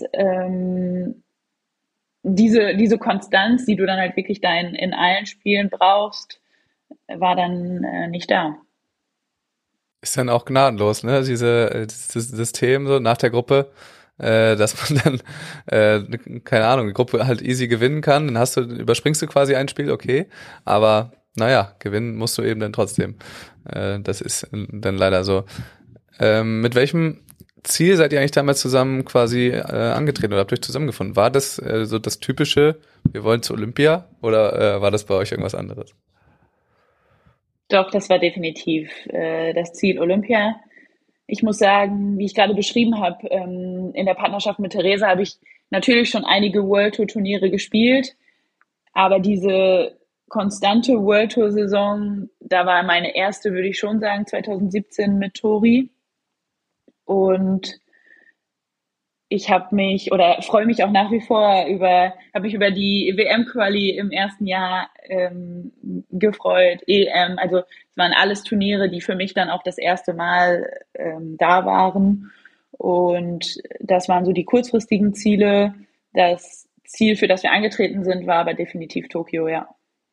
diese Konstanz, die du dann halt wirklich da in allen Spielen brauchst, war dann nicht da. Ist dann auch gnadenlos, ne? Dieses System so nach der Gruppe, dass man dann, keine Ahnung, die Gruppe halt easy gewinnen kann, dann überspringst du quasi ein Spiel, okay, aber naja, gewinnen musst du eben dann trotzdem. Das ist dann leider so. Mit welchem Ziel seid ihr eigentlich damals zusammen quasi angetreten oder habt ihr euch zusammengefunden? War das so das typische, wir wollen zu Olympia oder war das bei euch irgendwas anderes? Doch, das war definitiv das Ziel Olympia. Ich muss sagen, wie ich gerade beschrieben habe, in der Partnerschaft mit Theresa habe ich natürlich schon einige World Tour Turniere gespielt, aber diese konstante World Tour Saison, da war meine erste, würde ich schon sagen, 2017 mit Tori. Und ich freue mich auch nach wie vor habe mich über die WM-Quali im ersten Jahr gefreut, EM. Also es waren alles Turniere, die für mich dann auch das erste Mal da waren. Und das waren so die kurzfristigen Ziele. Das Ziel, für das wir angetreten sind, war aber definitiv Tokio, ja.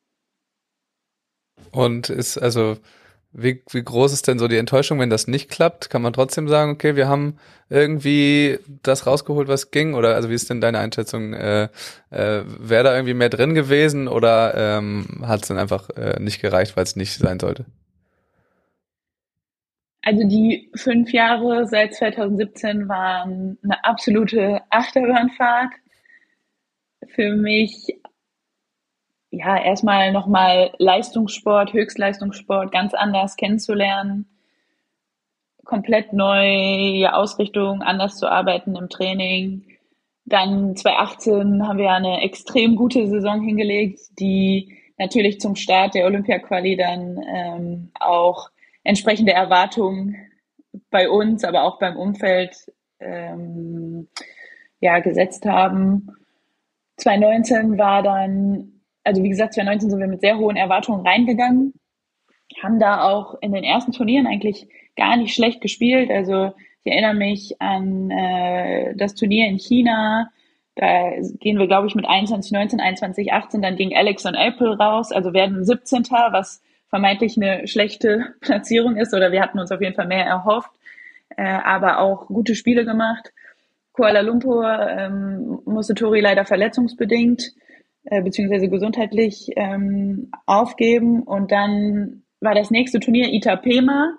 Und wie groß ist denn so die Enttäuschung, wenn das nicht klappt? Kann man trotzdem sagen, okay, wir haben irgendwie das rausgeholt, was ging? Oder also wie ist denn deine Einschätzung? Wäre da irgendwie mehr drin gewesen oder hat es dann einfach nicht gereicht, weil es nicht sein sollte? Also die 5 Jahre seit 2017 waren eine absolute Achterbahnfahrt. Für mich ja erstmal nochmal Leistungssport, Höchstleistungssport ganz anders kennenzulernen, komplett neue Ausrichtung, anders zu arbeiten im Training. Dann 2018 haben wir eine extrem gute Saison hingelegt, die natürlich zum Start der Olympia-Quali dann auch entsprechende Erwartungen bei uns, aber auch beim Umfeld gesetzt haben. 2019 war dann, also wie gesagt, 2019 sind wir mit sehr hohen Erwartungen reingegangen, haben da auch in den ersten Turnieren eigentlich gar nicht schlecht gespielt. Also ich erinnere mich an das Turnier in China. Da gehen wir, glaube ich, mit 21-19, 21-18 dann gegen Alex und April raus. Also werden 17. was vermeintlich eine schlechte Platzierung ist. Oder wir hatten uns auf jeden Fall mehr erhofft. Aber auch gute Spiele gemacht. Kuala Lumpur musste Tori leider verletzungsbedingt beziehungsweise gesundheitlich aufgeben. Und dann war das nächste Turnier Itapema,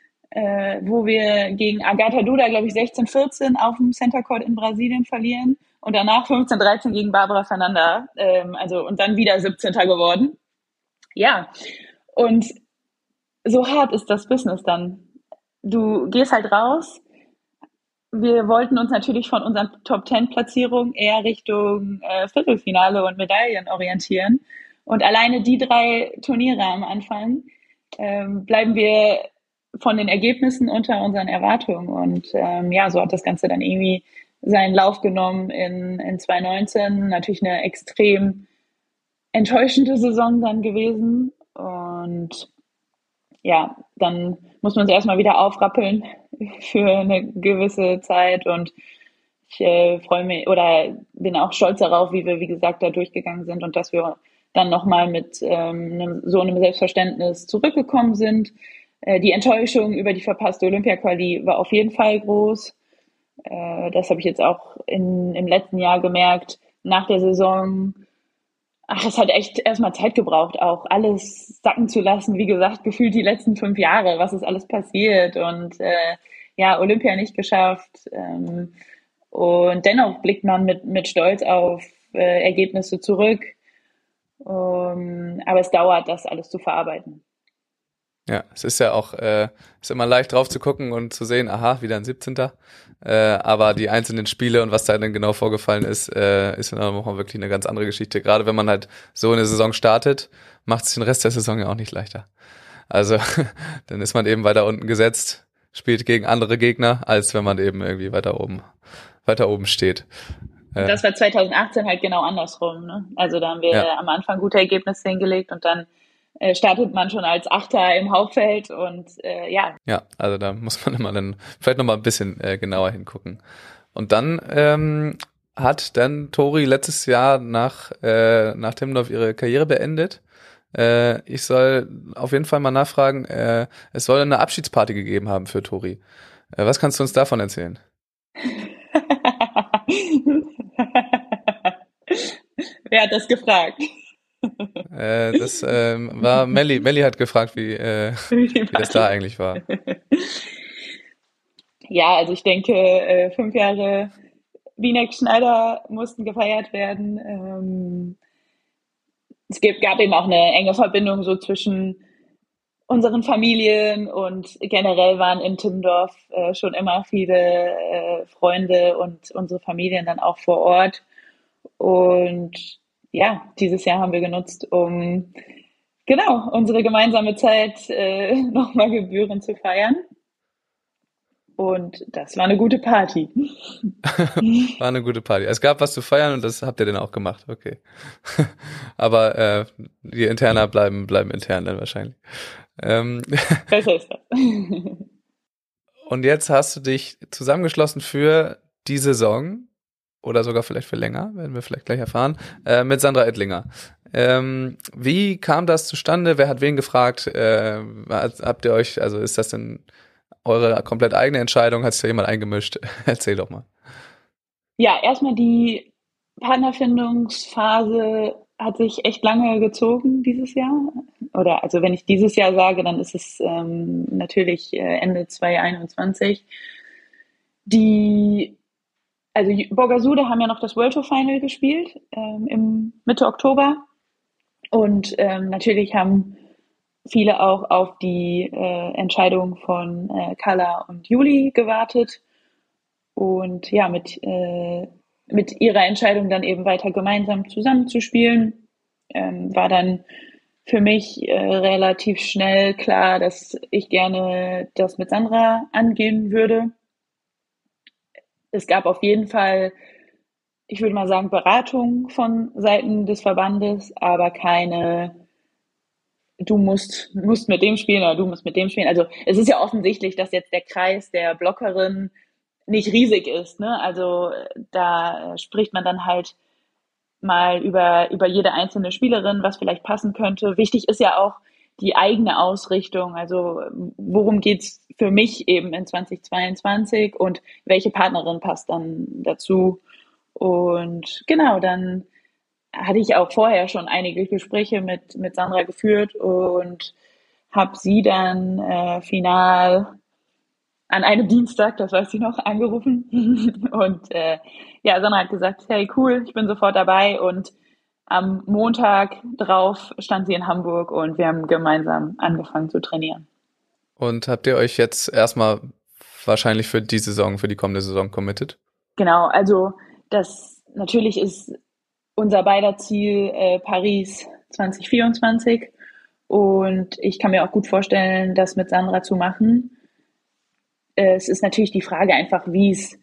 wo wir gegen Agatha Duda, glaube ich, 16-14 auf dem Center Court in Brasilien verlieren und danach 15-13 gegen Barbara Fernanda, und dann wieder 17. geworden. Ja, und so hart ist das Business dann. Du gehst halt raus. Wir wollten uns natürlich von unseren Top-10-Platzierungen eher Richtung Viertelfinale und Medaillen orientieren. Und alleine die 3 Turniere am Anfang bleiben wir von den Ergebnissen unter unseren Erwartungen. Und so hat das Ganze dann irgendwie seinen Lauf genommen in 2019. Natürlich eine extrem enttäuschende Saison dann gewesen. Und ja, dann muss man sich erstmal wieder aufrappeln für eine gewisse Zeit. Und ich freue mich oder bin auch stolz darauf, wie wir, wie gesagt, da durchgegangen sind und dass wir dann nochmal mit so einem Selbstverständnis zurückgekommen sind. Die Enttäuschung über die verpasste Olympia-Quali war auf jeden Fall groß. Das habe ich jetzt auch im letzten Jahr gemerkt. Nach der Saison, es hat echt erstmal Zeit gebraucht, auch alles sacken zu lassen. Wie gesagt, gefühlt die letzten 5 Jahre, was ist alles passiert und Olympia nicht geschafft. Und dennoch blickt man mit Stolz auf Ergebnisse zurück. Aber es dauert, das alles zu verarbeiten. Ja, es ist ja auch, ist immer leicht drauf zu gucken und zu sehen, aha, wieder ein 17. Aber die einzelnen Spiele und was da dann genau vorgefallen ist dann auch mal wirklich eine ganz andere Geschichte. Gerade wenn man halt so eine Saison startet, macht es den Rest der Saison ja auch nicht leichter. Also, dann ist man eben weiter unten gesetzt, spielt gegen andere Gegner, als wenn man eben irgendwie weiter oben steht. Und das war 2018 halt genau andersrum, ne? Also da haben wir am Anfang gute Ergebnisse hingelegt und dann startet man schon als Achter im Hauptfeld und Ja, also da muss man immer dann vielleicht nochmal ein bisschen genauer hingucken. Und dann hat dann Tori letztes Jahr nach Timmendorf ihre Karriere beendet. Ich soll auf jeden Fall mal nachfragen, es soll eine Abschiedsparty gegeben haben für Tori. Was kannst du uns davon erzählen? Wer hat das gefragt? Das war Melli. Melli hat gefragt, wie das da eigentlich war. Ja, also ich denke, 5 Jahre Binek Schneider mussten gefeiert werden. Es gab eben auch eine enge Verbindung so zwischen unseren Familien und generell waren in Timmendorf schon immer viele Freunde und unsere Familien dann auch vor Ort. Und ja, dieses Jahr haben wir genutzt, um unsere gemeinsame Zeit nochmal gebührend zu feiern. Und das war eine gute Party. War eine gute Party. Es gab was zu feiern und das habt ihr dann auch gemacht, okay. Aber die Interner bleiben intern dann wahrscheinlich. Besser ist das. Und jetzt hast du dich zusammengeschlossen für die Saison oder sogar vielleicht für länger, werden wir vielleicht gleich erfahren, mit Sandra Ettlinger. Wie kam das zustande? Wer hat wen gefragt? Habt ihr euch, also ist das denn eure komplett eigene Entscheidung? Hat sich da jemand eingemischt? Erzähl doch mal. Ja, erstmal die Partnerfindungsphase hat sich echt lange gezogen dieses Jahr. Oder also wenn ich dieses Jahr sage, dann ist es natürlich Ende 2021. Also Borgasude haben ja noch das World Tour Final gespielt im Mitte Oktober. Und natürlich haben viele auch auf die Entscheidung von Carla und Juli gewartet. Und ja, mit ihrer Entscheidung dann eben weiter gemeinsam zusammenzuspielen, war dann für mich relativ schnell klar, dass ich gerne das mit Sandra angehen würde. Es gab auf jeden Fall, ich würde mal sagen, Beratung von Seiten des Verbandes, aber keine, du musst mit dem spielen oder du musst mit dem spielen. Also es ist ja offensichtlich, dass jetzt der Kreis der Blockerin nicht riesig ist, ne? Also da spricht man dann halt mal über jede einzelne Spielerin, was vielleicht passen könnte. Wichtig ist ja auch die eigene Ausrichtung. Also worum geht's für mich eben in 2022 und welche Partnerin passt dann dazu? Und genau, dann hatte ich auch vorher schon einige Gespräche mit Sandra geführt und habe sie dann final an einem Dienstag, das weiß ich noch, angerufen. Und ja, Sandra hat gesagt, hey, cool, ich bin sofort dabei. Und am Montag drauf stand sie in Hamburg und wir haben gemeinsam angefangen zu trainieren. Und habt ihr euch jetzt erstmal wahrscheinlich für die Saison, für die kommende Saison committed? Genau, also das natürlich ist unser beider Ziel Paris 2024. Und ich kann mir auch gut vorstellen, das mit Sandra zu machen. Es ist natürlich die Frage einfach, wie es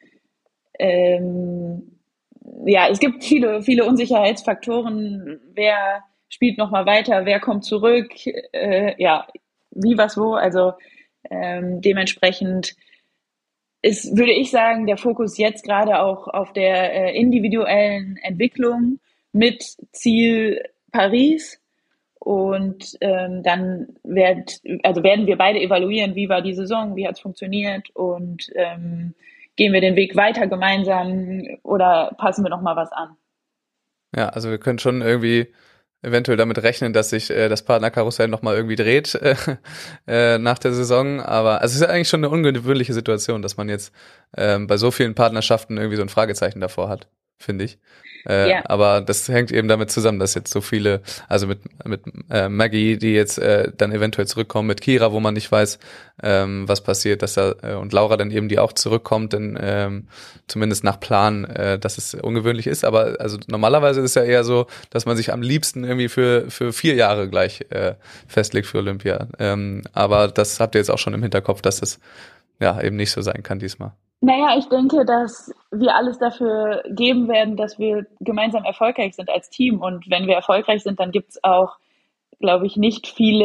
ja, es gibt viele Unsicherheitsfaktoren. Wer spielt noch mal weiter? Wer kommt zurück? Ja, wie, was, wo? Also dementsprechend ist, würde ich sagen, der Fokus jetzt gerade auch auf der individuellen Entwicklung mit Ziel Paris. Und dann werden wir beide evaluieren, wie war die Saison, wie hat es funktioniert und gehen wir den Weg weiter gemeinsam oder passen wir noch mal was an? Ja, also wir können schon irgendwie eventuell damit rechnen, dass sich das Partnerkarussell nochmal irgendwie dreht nach der Saison. Aber also es ist ja eigentlich schon eine ungewöhnliche Situation, dass man jetzt bei so vielen Partnerschaften irgendwie so ein Fragezeichen davor hat, finde ich. Ja. Aber das hängt eben damit zusammen, dass jetzt so viele, also mit Maggie, die jetzt dann eventuell zurückkommen, mit Kira, wo man nicht weiß, was passiert, dass da und Laura dann eben, die auch zurückkommt, denn zumindest nach Plan, dass es ungewöhnlich ist. Aber also normalerweise ist es ja eher so, dass man sich am liebsten irgendwie für 4 Jahre gleich festlegt für Olympia. Aber das habt ihr jetzt auch schon im Hinterkopf, dass das ja eben nicht so sein kann diesmal. Naja, ich denke, dass wir alles dafür geben werden, dass wir gemeinsam erfolgreich sind als Team. Und wenn wir erfolgreich sind, dann gibt's auch, glaube ich, nicht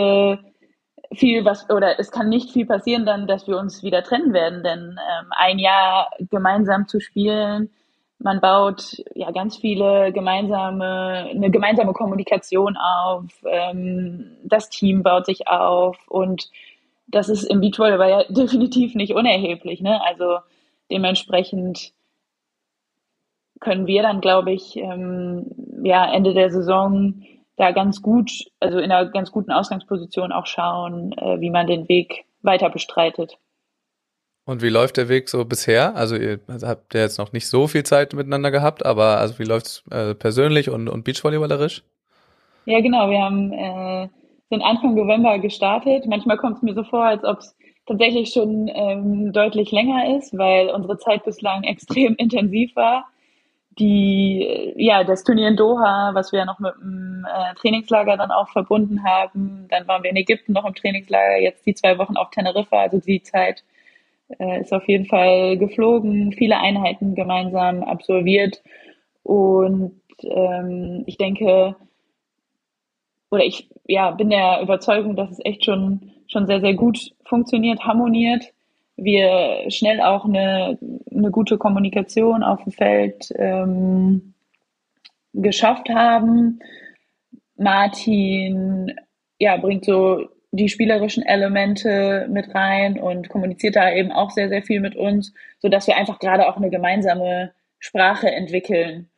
es kann nicht viel passieren dann, dass wir uns wieder trennen werden. Denn ein Jahr gemeinsam zu spielen, man baut ja ganz eine gemeinsame Kommunikation auf, das Team baut sich auf und das ist im Beachvolleyball ja definitiv nicht unerheblich, ne? Also dementsprechend können wir dann, glaube ich, ja, Ende der Saison da ganz gut, also in einer ganz guten Ausgangsposition auch schauen, wie man den Weg weiter bestreitet. Und wie läuft der Weg so bisher? Also ihr habt ja jetzt noch nicht so viel Zeit miteinander gehabt, aber also wie läuft's persönlich und beachvolleyballerisch? Ja, genau, wir sind Anfang November gestartet. Manchmal kommt es mir so vor, als ob es tatsächlich schon deutlich länger ist, weil unsere Zeit bislang extrem intensiv war. Das Turnier in Doha, was wir ja noch mit dem Trainingslager dann auch verbunden haben. Dann waren wir in Ägypten noch im Trainingslager, jetzt die 2 Wochen auf Teneriffa. Also die Zeit ist auf jeden Fall geflogen, viele Einheiten gemeinsam absolviert und ich denke, oder ich bin der Überzeugung, dass es echt schon sehr, sehr gut funktioniert, harmoniert. Wir schnell auch eine gute Kommunikation auf dem Feld geschafft haben. Martin bringt so die spielerischen Elemente mit rein und kommuniziert da eben auch sehr, sehr viel mit uns, sodass wir einfach gerade auch eine gemeinsame Sprache entwickeln.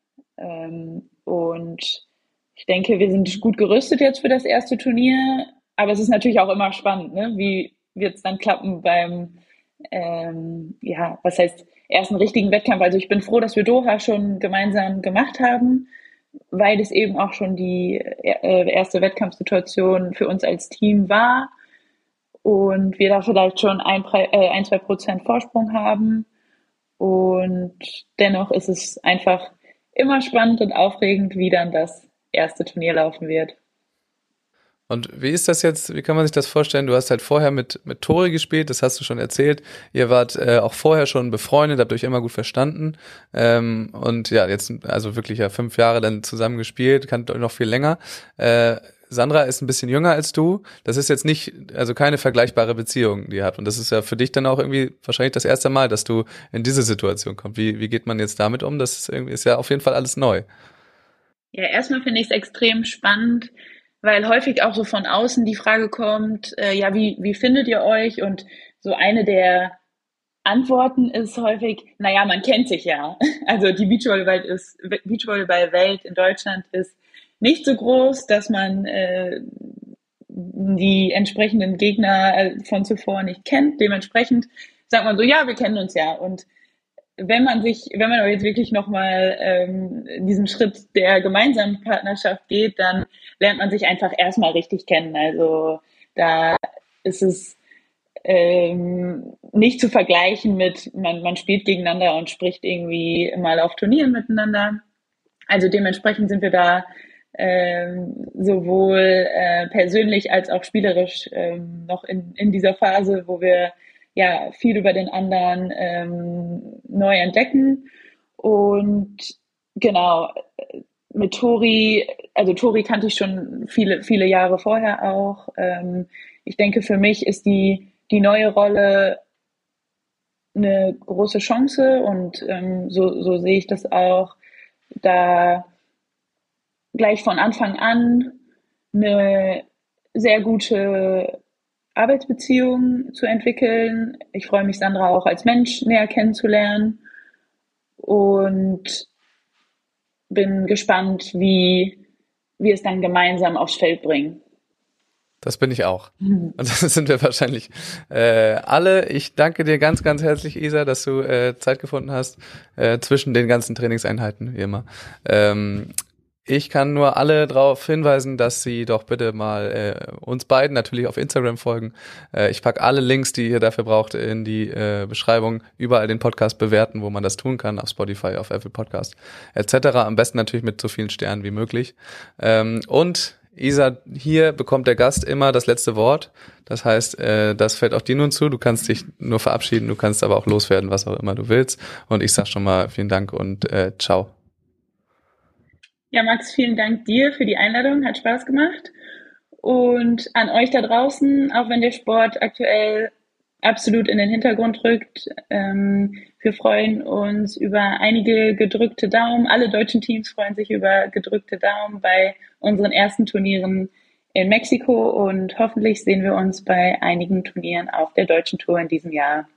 Und ich denke, wir sind gut gerüstet jetzt für das erste Turnier, aber es ist natürlich auch immer spannend, ne? Wie wird es dann klappen beim, was heißt, ersten richtigen Wettkampf? Also ich bin froh, dass wir Doha schon gemeinsam gemacht haben, weil es eben auch schon die erste Wettkampfsituation für uns als Team war und wir da vielleicht schon 1-2% Vorsprung haben. Und dennoch ist es einfach immer spannend und aufregend, wie dann das erste Turnier laufen wird. Und wie ist das jetzt, wie kann man sich das vorstellen? Du hast halt vorher mit Tori gespielt, das hast du schon erzählt. Ihr wart auch vorher schon befreundet, habt euch immer gut verstanden. Und ja, jetzt also wirklich 5 Jahre dann zusammen gespielt, kannte euch noch viel länger. Sandra ist ein bisschen jünger als du. Das ist jetzt nicht, also keine vergleichbare Beziehung, die ihr habt. Und das ist ja für dich dann auch irgendwie wahrscheinlich das erste Mal, dass du in diese Situation kommst. Wie geht man jetzt damit um? Das ist ja auf jeden Fall alles neu. Ja, erstmal finde ich es extrem spannend, weil häufig auch so von außen die Frage kommt, wie findet ihr euch? Und so eine der Antworten ist häufig, naja, man kennt sich ja. Also die Beachvolleyball-Welt in Deutschland ist nicht so groß, dass man die entsprechenden Gegner von zuvor nicht kennt. Dementsprechend sagt man so, ja, wir kennen uns ja. Und wenn man aber jetzt wirklich nochmal diesen Schritt der gemeinsamen Partnerschaft geht, dann lernt man sich einfach erstmal richtig kennen. Also da ist es nicht zu vergleichen mit, man spielt gegeneinander und spricht irgendwie mal auf Turnieren miteinander. Also dementsprechend sind wir da sowohl persönlich als auch spielerisch noch in dieser Phase, wo wir viel über den anderen neu entdecken. Und genau, mit Tori, also Tori kannte ich schon viele, viele Jahre vorher auch. Ich denke, für mich ist die neue Rolle eine große Chance und so sehe ich das auch, da gleich von Anfang an eine sehr gute Arbeitsbeziehung zu entwickeln. Ich freue mich, Sandra auch als Mensch näher kennenzulernen und bin gespannt, wie wir es dann gemeinsam aufs Feld bringen. Das bin ich auch. Und das sind wir wahrscheinlich alle. Ich danke dir ganz, ganz herzlich, Isa, dass du Zeit gefunden hast zwischen den ganzen Trainingseinheiten, wie immer. Ich kann nur alle darauf hinweisen, dass sie doch bitte mal uns beiden natürlich auf Instagram folgen. Ich packe alle Links, die ihr dafür braucht, in die Beschreibung. Überall den Podcast bewerten, wo man das tun kann, auf Spotify, auf Apple Podcast etc. Am besten natürlich mit so vielen Sternen wie möglich. Und Isa, hier bekommt der Gast immer das letzte Wort. Das heißt, das fällt auch dir nun zu. Du kannst dich nur verabschieden, du kannst aber auch loswerden, was auch immer du willst. Und ich sag schon mal vielen Dank und ciao. Ja, Max, vielen Dank dir für die Einladung. Hat Spaß gemacht. Und an euch da draußen, auch wenn der Sport aktuell absolut in den Hintergrund rückt, wir freuen uns über einige gedrückte Daumen. Alle deutschen Teams freuen sich über gedrückte Daumen bei unseren ersten Turnieren in Mexiko und hoffentlich sehen wir uns bei einigen Turnieren auf der deutschen Tour in diesem Jahr.